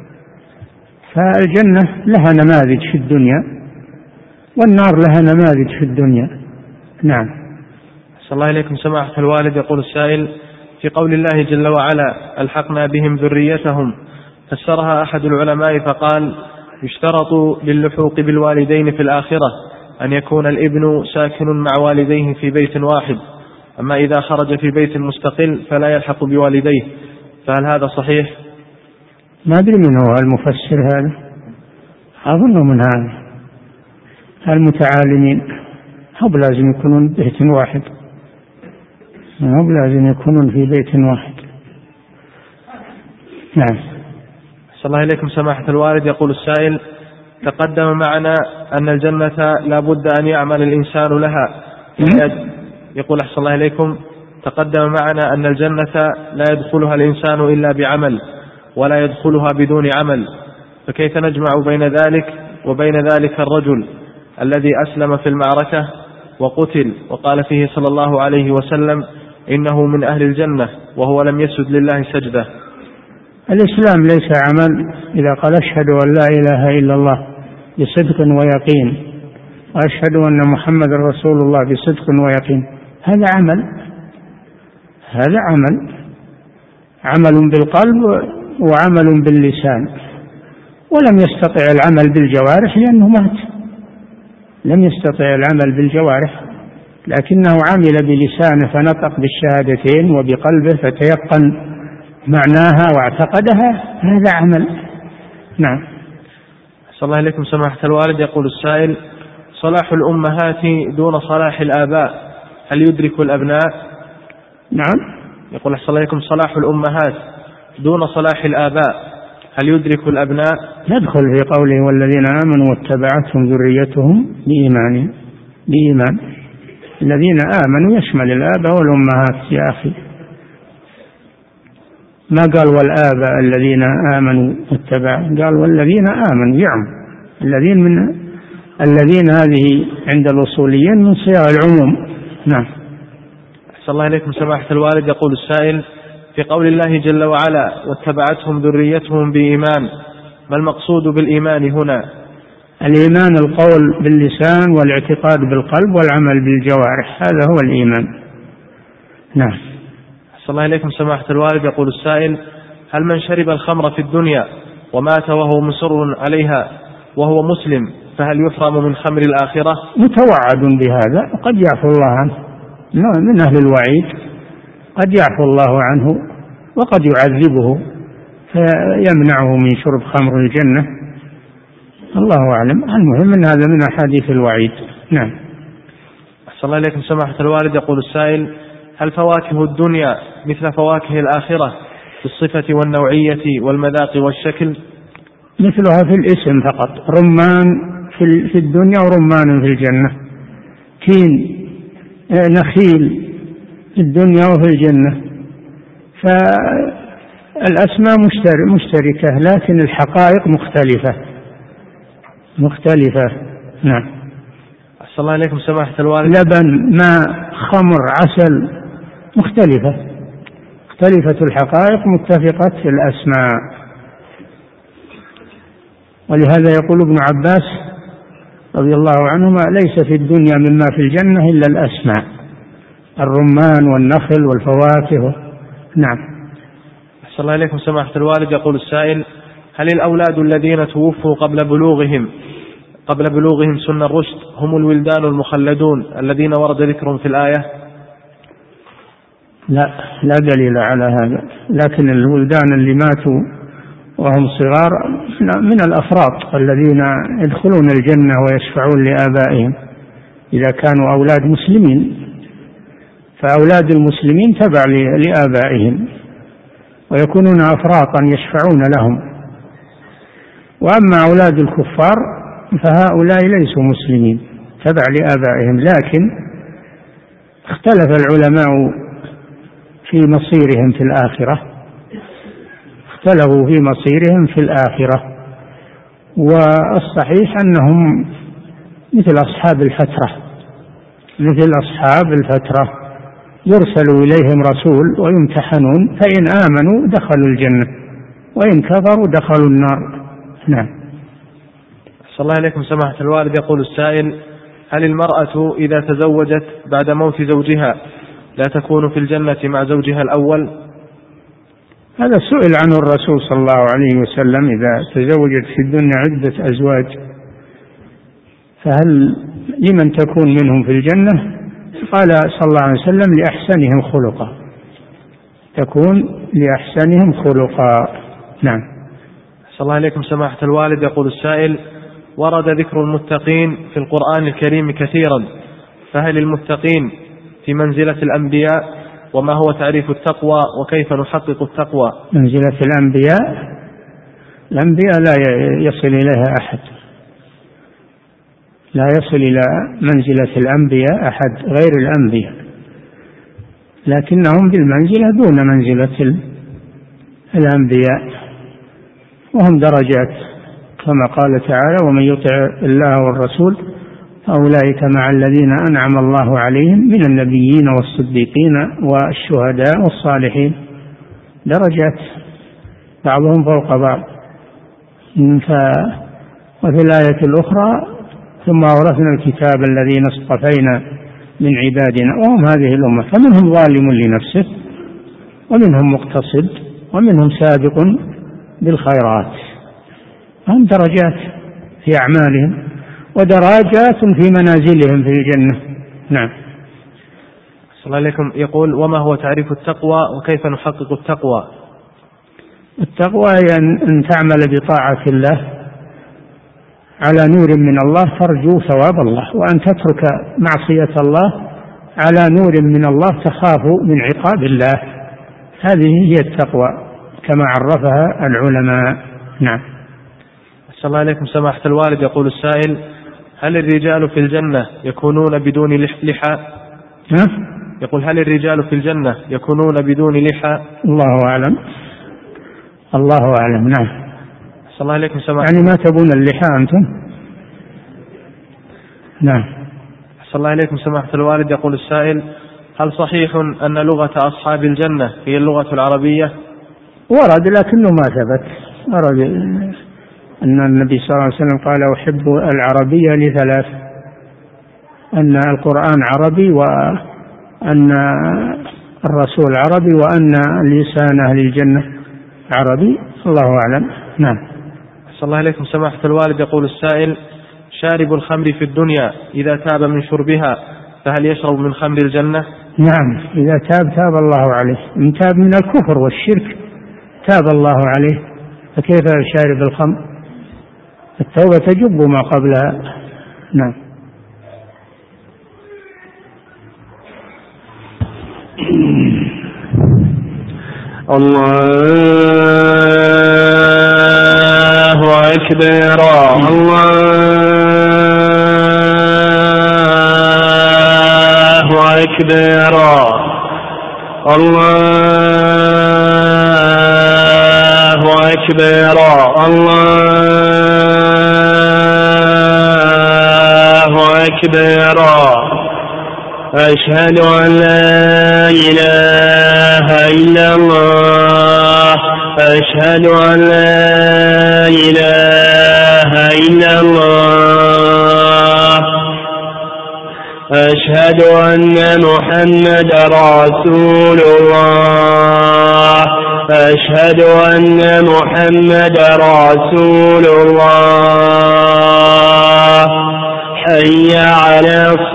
فالجنة لها نماذج في الدنيا، والنار لها نماذج في الدنيا. نعم. أحسن الله إليكم سماحة الوالد. يقول السائل: في قول الله جل وعلا ألحقنا بهم ذريتهم، فسرها أحد العلماء فقال: يشترط للحوق بالوالدين في الآخرة أن يكون الابن ساكن مع والديه في بيت واحد، أما إذا خرج في بيت مستقل فلا يلحق بوالديه، فهل هذا صحيح؟ ما أدري من هو المفسر هذا، أظنه من هذا المتعالمين، هم لازم يكونون بيت واحد، هم لازم يكونون في بيت واحد. نعم. أحسن الله إليكم سماحة الوالد. يقول السائل: تقدم معنا أن الجنة لا بد أن يعمل الإنسان لها. يقول أحسن الله إليكم: تقدم معنا أن الجنة لا يدخلها الإنسان إلا بعمل، ولا يدخلها بدون عمل، فكيف نجمع بين ذلك وبين ذلك الرجل الذي أسلم في المعركة وقتل وقال فيه صلى الله عليه وسلم إنه من أهل الجنة وهو لم يسجد لله سجدة؟ الإسلام ليس عمل. إذا قال أشهد أن لا إله إلا الله بصدق ويقين وأشهد أن محمد رسول الله بصدق ويقين، هذا عمل، هذا عمل بالقلب وعمل باللسان، ولم يستطع العمل بالجوارح لأنه مات، لم يستطع العمل بالجوارح، لكنه عمل بلسانه فنطق بالشهادتين وبقلبه فتيقن معناها واعتقدها، هذا عمل. نعم. صلى الله عليكم سماحة الوالد. يقول السائل: صلاح الأمهات دون صلاح الآباء هل يدرك الأبناء؟ نعم. يقول صلى الله عليكم: صلاح الأمهات دون صلاح الآباء هل يدرك الأبناء؟ يدخل في قوله والذين آمنوا واتبعتهم ذريتهم بإيمان. الذين آمنوا يشمل الآباء والأمهات يا أخي، ما قال والآباء الذين آمنوا واتبعوا، قال والذين آمنوا، يعم الذين هذه عند الأصوليين من صيغ العموم. نعم. أحسن الله إليكم سماحة الوالد. يقول السائل: في قول الله جل وعلا واتبعتهم ذريتهم بإيمان، ما المقصود بالإيمان هنا؟ الإيمان القول باللسان والاعتقاد بالقلب والعمل بالجوارح، هذا هو الإيمان. نعم. أحسن الله إليكم سماحة الوالد. يقول السائل: هل من شرب الخمر في الدنيا ومات وهو مصر عليها وهو مسلم فهل يحرم من خمر الآخرة؟ متوعد بهذا، قد يعفو الله عنه، من أهل الوعيد، قد يعفو الله عنه وقد يعذبه فيمنعه من شرب خمر الجنة، الله أعلم. المهم أن هذا من أحاديث الوعيد. نعم. أحسن الله إليكم سماحة الوالد. يقول السائل: هل فواكه الدنيا مثل فواكه الآخرة في الصفة والنوعية والمذاق والشكل؟ مثلها في الاسم فقط، رمان في الدنيا ورمان في الجنة، تين نخيل في الدنيا وفي الجنة، فالأسماء مشتركة لكن الحقائق مختلفة. نعم. أحسن الله إليكم سماحة الوالد. لبن، ماء، خمر، عسل، مختلفة الحقائق، متفقة في الأسماء. ولهذا يقول ابن عباس رضي الله عنهما: ليس في الدنيا مما في الجنة إلا الأسماء، الرمان والنخل والفواكه نعم. أحسن الله إليكم سماحة الوالد. يقول السائل: هل الأولاد الذين توفوا قبل بلوغهم سن الرشد هم الولدان المخلدون الذين ورد ذكرهم في الآية؟ لا دليل على هذا، لكن الولدان اللي ماتوا وهم صغار من الأفراط الذين يدخلون الجنة ويشفعون لآبائهم إذا كانوا أولاد مسلمين، فأولاد المسلمين تبع لآبائهم ويكونون أفراطا يشفعون لهم. وأما أولاد الكفار فهؤلاء ليسوا مسلمين تبع لآبائهم، لكن اختلف العلماء في مصيرهم في الآخرة، اختلفوا في مصيرهم في الآخرة، والصحيح أنهم مثل أصحاب الفترة يرسل إليهم رسول ويمتحنون، فإن آمنوا دخلوا الجنة وإن كفروا دخلوا النار. نعم. صلى الله عليكم سماحة الوالد. يقول السائل: هل المرأة إذا تزوجت بعد موت زوجها لا تكون في الجنة مع زوجها الأول؟ هذا سئل عنه الرسول صلى الله عليه وسلم: إذا تزوجت في الدنيا عدة أزواج فهل لمن تكون منهم في الجنة؟ قال صلى الله عليه وسلم: لأحسنهم خلقا، تكون لأحسنهم خلقا. نعم. صلى الله عليكم سماحة الوالد. يقول السائل: ورد ذكر المتقين في القرآن الكريم كثيرا، فهل المتقين في منزلة الأنبياء؟ وما هو تعريف التقوى؟ وكيف نحقق التقوى؟ منزلة الأنبياء لا يصل إليها أحد، لا يصل إلى منزلة الأنبياء أحد غير الأنبياء، لكنهم بالمنزلة دون منزلة الأنبياء، وهم درجات كما قال تعالى: ومن يطع الله والرسول فأولئك مع الذين أنعم الله عليهم من النبيين والصديقين والشهداء والصالحين، درجات بعضهم فوق بعض. وفي الآية الأخرى: ثم أورثنا الكتاب الذين اصطفينا من عبادنا، وهم هذه الأمة، فمنهم ظالم لنفسه ومنهم مقتصد ومنهم سابق بالخيرات، هم درجات في أعمالهم ودرجات في منازلهم في الجنة. نعم. صلى الله عليكم. يقول: وما هو تعريف التقوى وكيف نحقق التقوى؟ التقوى هي أن تعمل بطاعة الله على نور من الله ترجو ثواب الله، وأن تترك معصية الله على نور من الله تخاف من عقاب الله. هذه هي التقوى كما عرفها العلماء. نعم. صلى الله عليكم سماحة الوالد. يقول السائل: هل الرجال في الجنة يكونون بدون لحى؟ يقول: هل الرجال في الجنة يكونون بدون لحى؟ الله أعلم. نعم. صلى الله عليكم سماحة. يعني ما تبون اللحى أنتم؟ نعم. صلى الله عليكم سماحة الوالد. يقول السائل: هل صحيح أن لغة أصحاب الجنة هي اللغة العربية؟ ورد لكنه ما ثبت. ورد أن النبي صلى الله عليه وسلم قال: أحب العربية لثلاث: أن القرآن عربي، وأن الرسول عربي، وأن لسان أهل الجنة عربي. الله أعلم. نعم. صلى الله عليكم سماحة الوالد. يقول السائل: شارب الخمر في الدنيا إذا تاب من شربها فهل يشرب من خمر الجنة؟ نعم، إذا تاب الله عليه. إن تاب من الكفر والشرك تاب الله عليه، فكيف شارب الخمر؟ التوبة تجب ما قبلها. نعم. الله أكبر. الله أكبر. الله أكبر. الله أكبر. أشهد أن لا إله إلا الله. أشهد أن لا إله إلا الله. أشهد أن محمد رسول الله أشهد أن محمد رسول الله حي على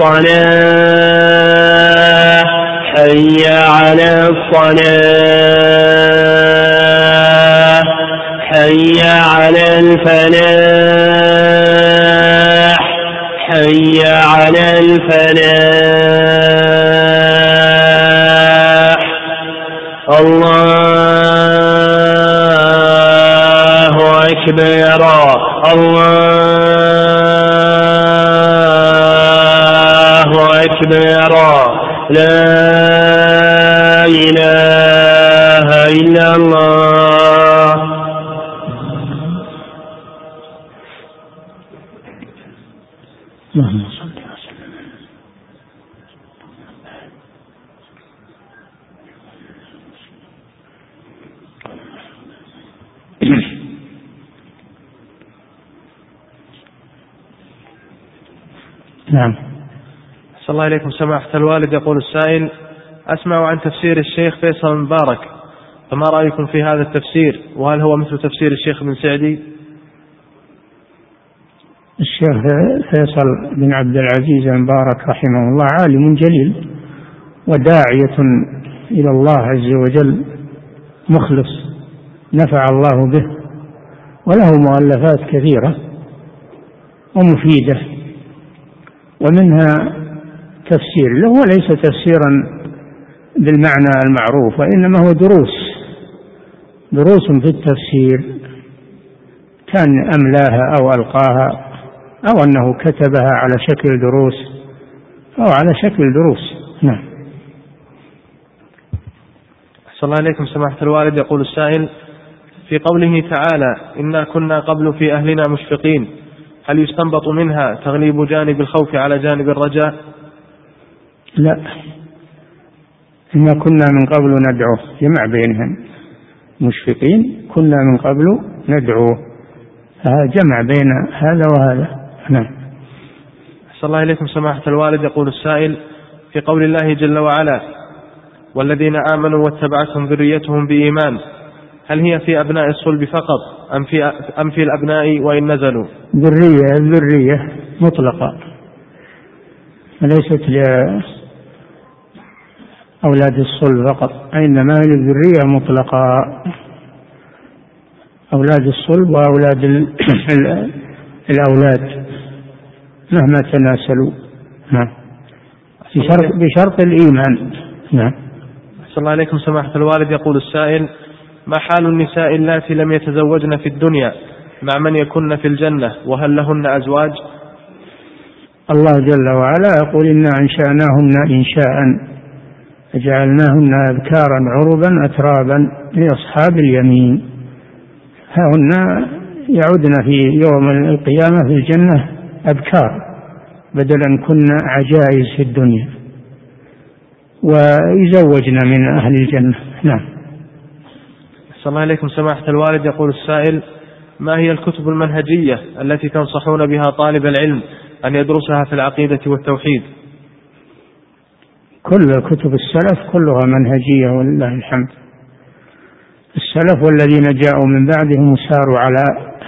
الصلاة حي على الصلاة حي على الفلاح حي على الفلاح الله أكبر الله أكبر لا إله إلا الله. اللهم صل وسلم. نعم. صلى الله عليكم سماحة الوالد. يقول السائل: أسمع عن تفسير الشيخ فيصل المبارك، فما رأيكم في هذا التفسير؟ وهل هو مثل تفسير الشيخ ابن سعدي؟ الشيخ فيصل بن عبد العزيز المبارك رحمه الله عالم جليل وداعية إلى الله عز وجل، مخلص نفع الله به، وله مؤلفات كثيرة ومفيدة، ومنها تفسير له، وليس تفسيرا بالمعنى المعروف، وإنما هو دروس في التفسير، كان أملاها أو ألقاها أو أنه كتبها على شكل دروس أو على شكل دروس. نعم. أحسن الله عليكم سماحة الوالد. يقول السائل: في قوله تعالى: إنا كنا قبل في أهلنا مشفقين، هل يستنبط منها تغليب جانب الخوف على جانب الرجاء؟ لا، إنا كنا من قبل ندعوه، جمع بينهم، مشفقين كنا من قبل ندعوه، جمع بين هذا وهذا. نعم. أحسن الله إليكم سماحة الوالد. يقول السائل: في قول الله جل وعلا: والذين آمنوا واتبعتهم ذريتهم بإيمان، هل هي في أبناء الصلب فقط أم في الأبناء وإن نزلوا؟ الذرية مطلقة، ليست لأولاد الصلب فقط، إنما الذرية مطلقة، أولاد الصلب وأولاد الأولاد مهما تناسلوا. نعم. بشرط الإيمان. نعم. أحسن الله عليكم سماحة الوالد. يقول السائل: ما حال النساء اللاتي لم يتزوجن في الدنيا مع من يكن في الجنة، وهل لهن أزواج؟ الله جل وعلا يقول: إنا أنشأناهن إنشاء فجعلناهن أبكارا عربا أترابا لأصحاب اليمين، هن يعودن في يوم القيامة في الجنة أبكار بدلا كنا عجائز في الدنيا، ويزوجن من أهل الجنة. نعم. أحسن الله عليكم سماحة الوالد. يقول السائل: ما هي الكتب المنهجية التي تنصحون بها طالب العلم أن يدرسها في العقيدة والتوحيد؟ كل كتب السلف كلها منهجية ولله الحمد. السلف والذين جاءوا من بعدهم ساروا على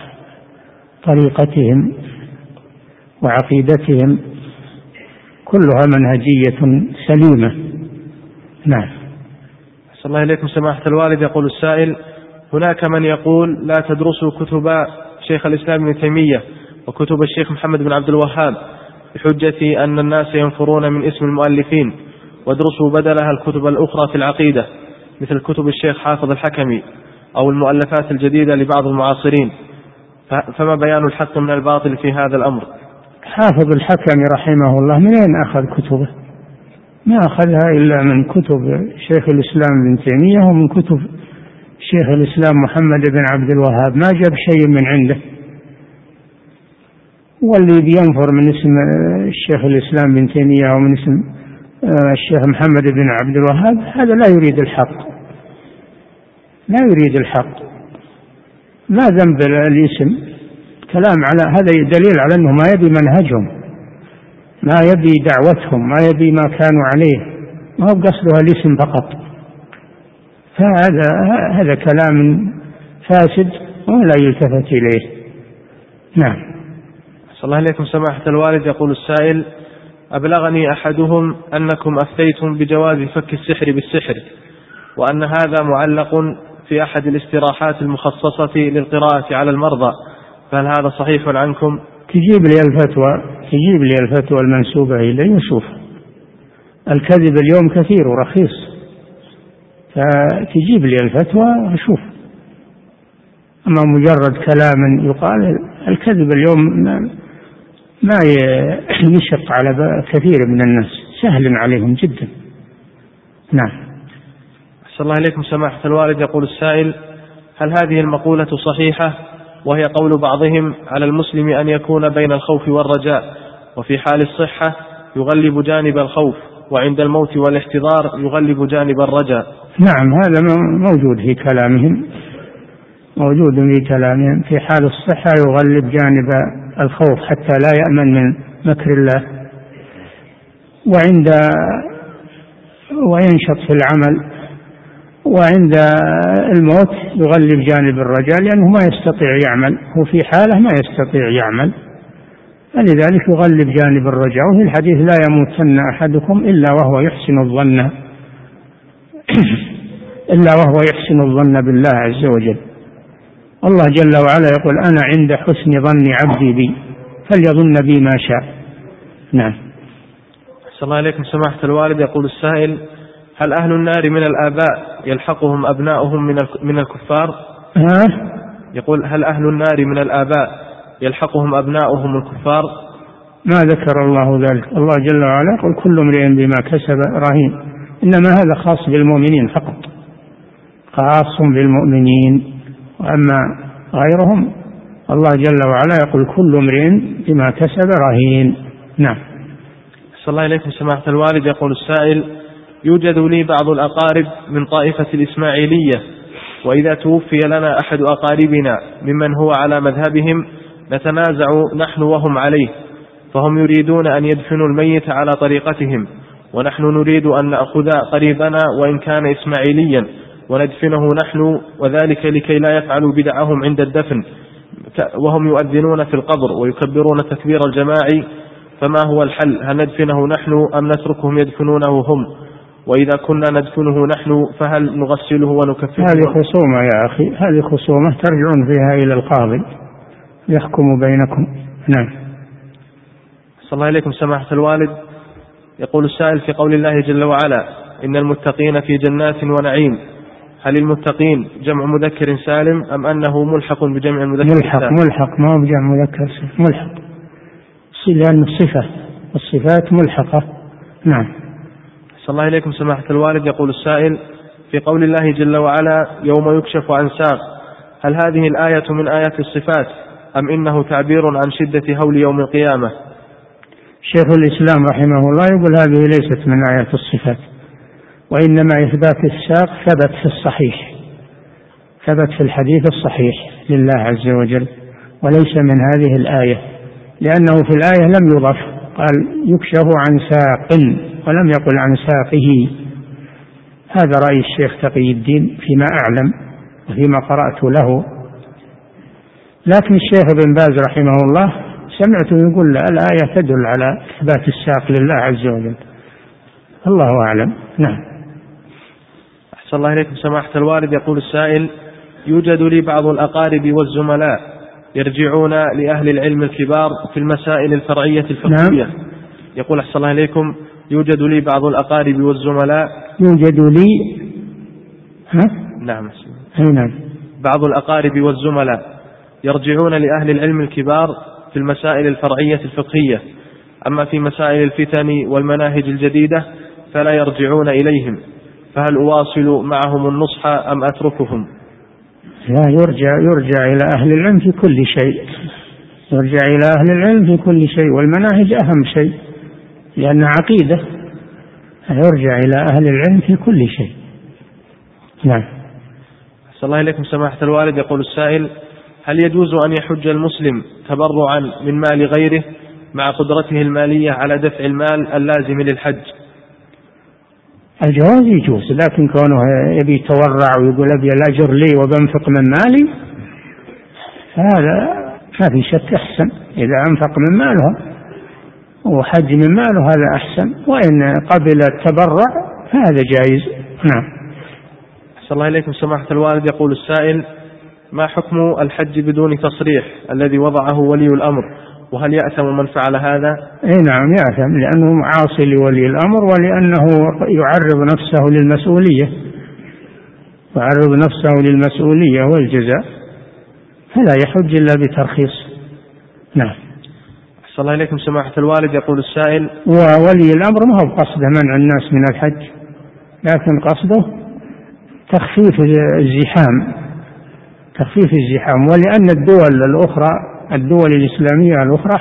طريقتهم وعقيدتهم، كلها منهجية سليمة. نعم. أحسن الله إليكم سماحة الوالد. يقول السائل: هناك من يقول لا تدرسوا كتب شيخ الإسلام ابن تيمية وكتب الشيخ محمد بن عبد الوهاب بحجة أن الناس ينفرون من اسم المؤلفين، وادرسوا بدلها الكتب الأخرى في العقيدة مثل كتب الشيخ حافظ الحكمي أو المؤلفات الجديدة لبعض المعاصرين، فما بيان الحق من الباطل في هذا الأمر؟ حافظ الحكمي رحمه الله من أين أخذ كتبه؟ ما أخذها إلا من كتب شيخ الإسلام ابن تيمية ومن كتب شيخ الإسلام محمد بن عبد الوهاب، ما جاب شيء من عنده. واللي بينفر من اسم الشيخ الإسلام ابن تيمية ومن اسم الشيخ محمد بن عبد الوهاب هذا لا يريد الحق، لا يريد الحق، ما ذنب الاسم، كلام على هذا دليل على أنه ما يبي منهجهم، ما يبي دعوتهم، ما يبي ما كانوا عليه، ما هو قصدها الاسم فقط. فهذا كلام فاسد ولا يلتفت إليه. نعم. صلى الله عليكم سماحة الوالد. يقول السائل: أبلغني أحدهم أنكم أفتيتم بجواز فك السحر بالسحر، وأن هذا معلق في أحد الاستراحات المخصصة للقراءة على المرضى، فهل هذا صحيح عنكم؟ تجيب لي الفتوى المنسوبة إليه وشوف. الكذب اليوم كثير ورخيص، فتجيب لي الفتوى وشوف. أما مجرد كلام يقال، الكذب اليوم ما يشق على كثير من الناس، سهل عليهم جدا. نعم. صلى الله عليكم سماحة الوالد. يقول السائل: هل هذه المقولة صحيحة، وهي قول بعضهم على المسلم أن يكون بين الخوف والرجاء، وفي حال الصحة يغلب جانب الخوف، وعند الموت والاحتضار يغلب جانب الرجاء؟ نعم، هذا موجود في كلامهم، في حال الصحة يغلب جانب الخوف حتى لا يأمن من مكر الله، وينشط في العمل، وعند الموت يغلب جانب الرجاء لأنه ما يستطيع يعمل، هو في حاله ما يستطيع يعمل، فلذلك يغلب جانب الرجاء. وفي الحديث: لا يموتن أحدكم إلا وهو يحسن الظن بالله عز وجل. الله جل وعلا يقول: أنا عند حسن ظن عبدي بي فليظن بي ما شاء. نعم. صلى الله عليكم سماحة الوالد. يقول السائل: هل أهل النار من الآباء يلحقهم أبناؤهم من الكفار؟ يقول: هل أهل النار من الآباء يلحقهم أبناؤهم الكفار؟ ما ذكر الله ذلك. الله جل وعلا يقول: كل امرئ بما كسب رهين. إنما هذا خاص بالمؤمنين فقط، خاص بالمؤمنين، وأما غيرهم الله جل وعلا يقول: كل امرئ بما كسب رهين. نعم. صلى الله عليكم سماحة الوالد. يقول السائل: يوجد لي بعض الأقارب من طائفة الإسماعيلية، وإذا توفي لنا أحد أقاربنا ممن هو على مذهبهم نتنازع نحن وهم عليه، فهم يريدون أن يدفنوا الميت على طريقتهم، ونحن نريد أن نأخذ قريبنا وإن كان إسماعيليا وندفنه نحن، وذلك لكي لا يفعلوا بدعهم عند الدفن، وهم يؤذنون في القبر ويكبرون تكبير الجماعي، فما هو الحل؟ هل ندفنه نحن أم نتركهم يدفنونه هم؟ وإذا كنا ندفنه نحن فهل نغسله ونكفره؟ هذه خصومة يا أخي، هذه خصومة ترجعون فيها إلى القاضي يحكم بينكم. نعم. صلى الله عليكم سماحة الوالد. يقول السائل: في قول الله جل وعلا: إن المتقين في جنات ونعيم، هل المتقين جمع مذكر سالم أم أنه ملحق بجمع المذكر السالم؟ ملحق، ما هو بجمع مذكر سالم، ملحق، لأن الصفات ملحقة. نعم. صلى الله عليكم سماحة الوالد. يقول السائل: في قول الله جل وعلا: يوم يكشف عن ساق، هل هذه الآية من آيات الصفات أم إنه تعبير عن شدة هول يوم القيامة؟ شيخ الإسلام رحمه الله يقول: هذه ليست من آيات الصفات، وإنما إثبات الساق ثبت في الصحيح، ثبت في الحديث الصحيح لله عز وجل، وليس من هذه الآية، لأنه في الآية لم يضف، قال يكشف عن ساق ولم يقل عن ساقه. هذا رأي الشيخ تقي الدين فيما أعلم وفيما قرأت له. لكن الشيخ ابن باز رحمه الله سمعته يقول: الآية تدل على إثبات الساق لله عز وجل. الله أعلم. نعم. أحسن الله إليكم سماحة الوالد. يقول السائل: يوجد لي بعض الأقارب والزملاء يرجعون لأهل العلم الكبار في المسائل الفرعية الفقهية. نعم. يقول: أحسن الله إليكم: يوجد لي بعض الأقارب والزملاء. يوجد لي نعم. نعم. بعض الأقارب والزملاء يرجعون لأهل العلم الكبار في المسائل الفرعية الفقهية، أما في مسائل الفتن والمناهج الجديدة فلا يرجعون إليهم، فهل أواصل معهم النصح أم أتركهم؟ لا، يرجع إلى أهل العلم في كل شيء، يرجع إلى أهل العلم في كل شيء، والمناهج أهم شيء لأن عقيدة، يرجع إلى أهل العلم في كل شيء. نعم. صلى الله عليكم سماحة الوالد. يقول السائل: هل يجوز أن يحج المسلم تبرعا من مال غيره مع قدرته المالية على دفع المال اللازم للحج؟ الجواز يجوز، لكن كونه يبي يتورع ويقول أبي الأجر لي وبنفق من مالي، هذا ما في شك أحسن. إذا أنفق من ماله وحج من ماله هذا أحسن، وإن قبل التبرع فهذا جائز. نعم. أحسن الله إليكم سماحة الوالد. يقول السائل: ما حكم الحج بدون تصريح الذي وضعه ولي الأمر، وهل يأثم من فعل هذا؟ نعم يأثم، لأنه عاصي لولي الأمر، ولأنه يعرض نفسه للمسؤولية والجزاء، فلا يحج إلا بترخيص. نعم. أحسن الله إليكم سماحة الوالد. يقول السائل: وولي الأمر ما هو قصده منع الناس من الحج، لكن قصده تخفيف الزحام، ولأن الدول الإسلامية الأخرى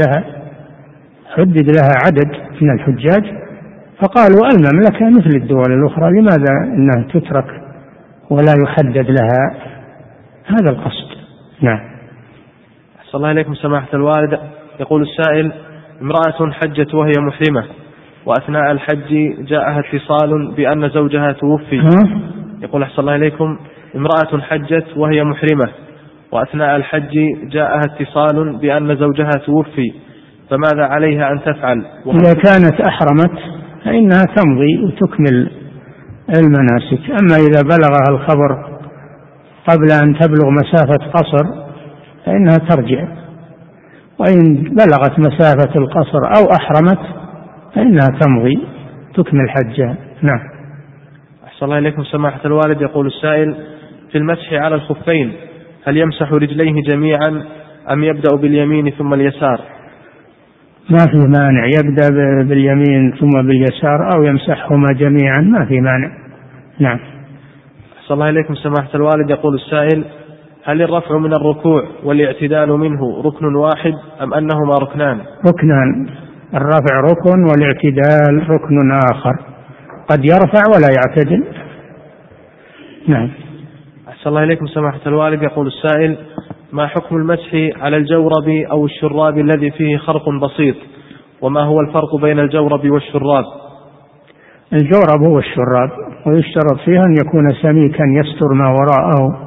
حدد لها عدد من الحجاج، فقالوا المملكة مثل الدول الأخرى، لماذا أنها تترك ولا يحدد لها؟ هذا القصد. نعم. أحسن الله إليكم سماحة الوالد. يقول السائل: امرأة حجت وهي محرمة، وأثناء الحج جاءها اتصال بأن زوجها توفي. يقول: أحسن الله إليكم، امرأة حجت وهي محرمة، وأثناء الحج جاءها اتصال بأن زوجها توفي، فماذا عليها أن تفعل؟ إذا كانت أحرمت فإنها تمضي وتكمل المناسك. أما إذا بلغها الخبر قبل أن تبلغ مسافة قصر فإنها ترجع، وإن بلغت مسافة القصر أو أحرمت فإنها تمضي تكمل حجها. نعم. أحسن الله إليكم سماحة الوالد. يقول السائل: في المسح على الخفين هل يمسح رجليه جميعا أم يبدأ باليمين ثم اليسار؟ ما في مانع، يبدأ باليمين ثم باليسار، أو يمسحهما جميعا، ما في مانع. نعم. أحسن الله إليكم سماحة الوالد. يقول السائل: هل الرفع من الركوع والاعتدال منه ركن واحد أم أنهما ركنان؟ ركنان، الرفع ركن والاعتدال ركن آخر، قد يرفع ولا يعتدل. نعم. أحسن الله إليكم سماحة الوالد. يقول السائل: ما حكم المسح على الجورب أو الشراب الذي فيه خرق بسيط، وما هو الفرق بين الجورب والشراب؟ الجورب هو الشراب، ويشترط فيه أن يكون سميكا يستر ما وراءه،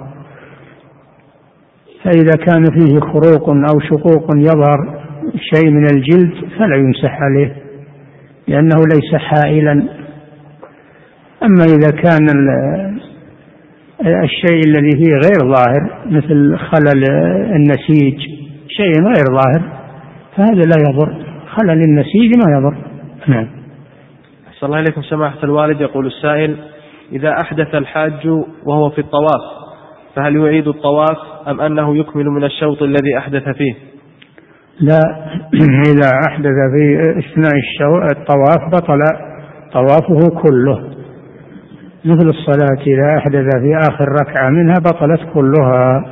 فإذا كان فيه خروق أو شقوق يظهر شيء من الجلد فلا يمسح عليه، لأنه ليس حائلا. أما إذا كان الشيء الذي فيه غير ظاهر مثل خلل النسيج، شيء غير ظاهر، فهذا لا يضر، خلل النسيج ما يضر. نعم. أحسن الله إليكم سماحة الوالد. يقول السائل: إذا أحدث الحاج وهو في الطواف فهل يعيد الطواف أم أنه يكمل من الشوط الذي أحدث فيه؟ لا، إذا أحدث في أثناء الطواف بطل طوافه كله، مثل الصلاة إذا أحدث في آخر ركعة منها بطلت كلها،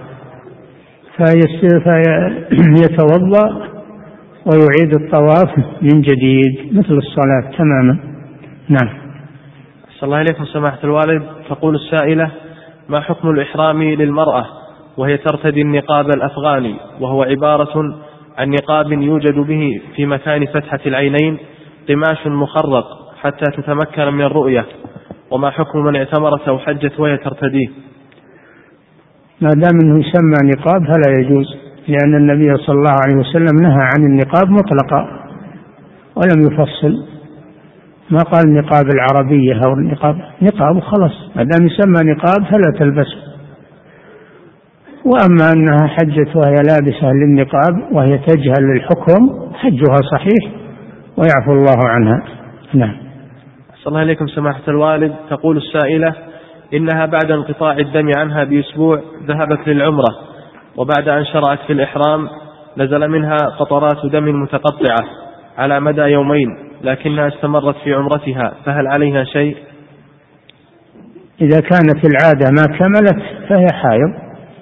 فيتوضأ ويعيد الطواف من جديد مثل الصلاة تماما. نعم. أحسن الله إليكم سماحة الوالد. تقول السائلة: ما حكم الإحرام للمرأة وهي ترتدي النقاب الأفغاني، وهو عبارة عن نقاب يوجد به في مكان فتحة العينين قماش مخرق حتى تتمكن من الرؤية، وما حكم من اعتمرت أو حجت وهي ترتديه؟ ما دام أنه يسمى نقاب فلا يجوز، لأن النبي صلى الله عليه وسلم نهى عن النقاب مطلقا ولم يفصل، ما قال النقاب العربية أو نقاب خلاص، ما دام يسمى نقاب فلا تلبسه. وأما أنها حجت وهي لابسة للنقاب وهي تجهل الحكم حجها صحيح ويعفو الله عنها. نعم. صلى الله عليكم سماحة الوالد. تقول السائلة: إنها بعد انقطاع الدم عنها بأسبوع ذهبت للعمرة، وبعد أن شرعت في الإحرام نزل منها قطرات دم متقطعة على مدى يومين، لكنها استمرت في عمرتها، فهل عليها شيء؟ إذا كانت العادة ما كملت فهي حائض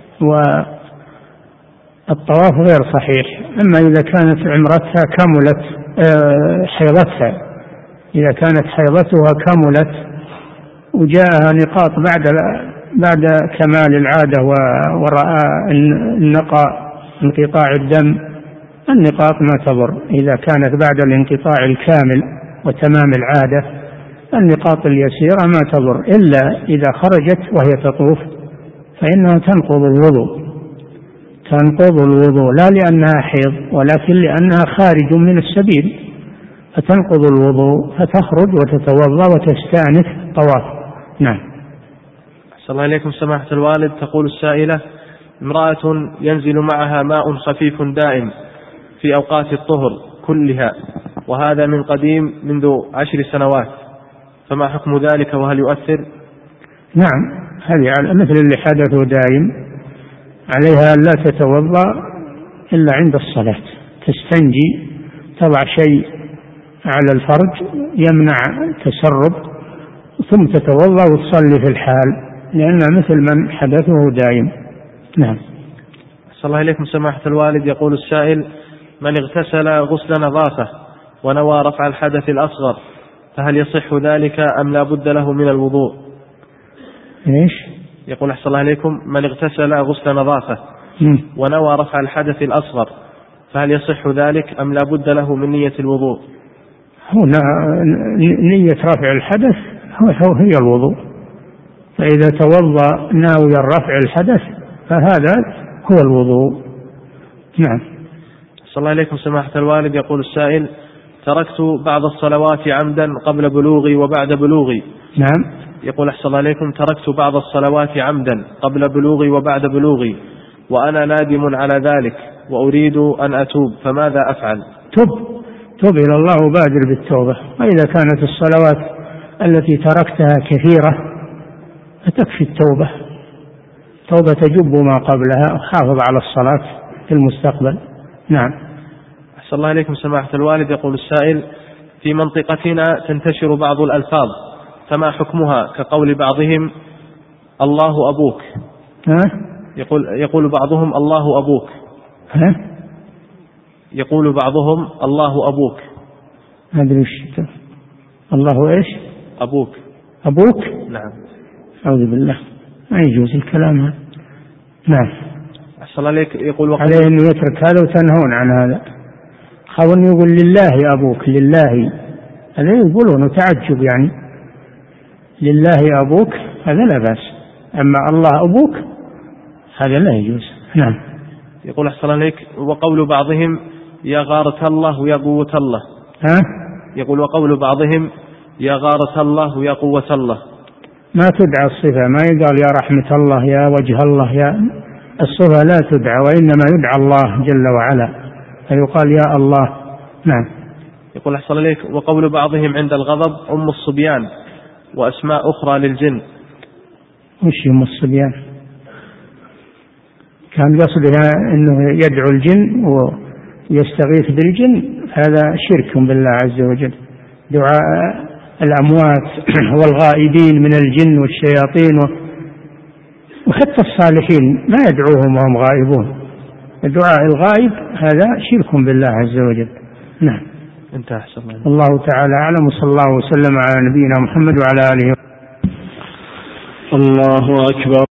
والطواف غير صحيح. أما إذا كانت عمرتها كملت حيضتها، إذا كانت حيضتها كملت وجاءها نقاط بعد كمال العادة ورأى انقطاع الدم النقاط ما تضر إذا كانت بعد الانقطاع الكامل وتمام العادة. النقاط اليسيرة ما تضر، إلا إذا خرجت وهي تطوف فإنها تنقض الوضوء، تنقض الوضوء لا لأنها حيض ولكن لأنها خارج من السبيل، فتنقض الوضوء فتخرج وتتوضأ وتستأنف طواف. نعم. أحسن الله إليكم سماحة الوالد. تقول السائلة: امرأة ينزل معها ماء خفيف دائم في أوقات الطهر كلها، وهذا من قديم منذ 10 سنوات، فما حكم ذلك وهل يؤثر؟ نعم، هذه مثل اللي حدثه دائم، عليها لا تتوضأ إلا عند الصلاة، تستنجي، تضع شيء على الفرج يمنع تسرب، ثم تتوضأ وتصلي في الحال، لأنها مثل من حدثه دائم. نعم. أحسن الله إليكم سماحة الوالد. يقول السائل: من اغتسل غسل نظافة ونوى رفع الحدث الأصغر فهل يصح ذلك أم لا بد له من الوضوء؟ إيش؟ يقول أحسن الله إليكم: من اغتسل غسل نظافة ونوى رفع الحدث الأصغر فهل يصح ذلك أم لا بد له من نية الوضوء؟ هنا نية رفع الحدث هي الوضوء، فإذا توضأ ناوي رفع الحدث فهذا هو الوضوء. نعم. صلى الله عليكم سماحة الوالد. يقول السائل: تركت بعض الصلوات عمدا قبل بلوغي وبعد بلوغي. نعم. يقول أحسن الله عليكم: تركت بعض الصلوات عمدا قبل بلوغي وبعد بلوغي وأنا نادم على ذلك وأريد أن أتوب، فماذا أفعل؟ تب إلى الله وبادر بالتوبة، وإذا كانت الصلوات التي تركتها كثيرة فتكفي التوبة، توبة تجب ما قبلها، وحافظ على الصلاة في المستقبل. نعم. أحسن الله عليكم سماحة الوالد. يقول السائل: في منطقتنا تنتشر بعض الألفاظ فما حكمها، كقول بعضهم الله أبوك؟ يقول بعضهم الله أبوك. يقول بعضهم الله أبوك. ما أدري الله إيش؟ أبوك. نعم. أعوذ بالله، ما يجوز الكلام هذا. نعم. أحسن الله عليك. يقول عليه أنه يترك هذا وتنهون عن هذا. خاون يقول لله أبوك، لله، هذا يقولون تعجب يعني، لله أبوك هذا لا بأس، أما الله أبوك هذا لا يجوز. نعم. يقول أحسن الله عليك: وقول بعضهم يا غارة الله ويا قوة الله. يقول وقول بعضهم يا غارة الله ويا قوة الله. ما تدعى الصفة، ما يقال يا رحمة الله يا وجه الله، يا الصفة لا تدعى، وإنما يدعى الله جل وعلا، فيقال يا الله. نعم. يقول أحسن الله عليك: وقول بعضهم عند الغضب أم الصبيان وأسماء أخرى للجن. وش أم الصبيان؟ كان قصدها أنه يدعو الجن ويستغيث بالجن، هذا شرك بالله عز وجل. دعاء الأموات والغائبين من الجن والشياطين وحتى الصالحين ما يدعوهم وهم غائبون، دعاء الغائب هذا شرك بالله عز وجل. نعم. انتهى. أحسن الله تعالى أعلم، وصلى الله وسلم على نبينا محمد وعلى آله. الله أكبر.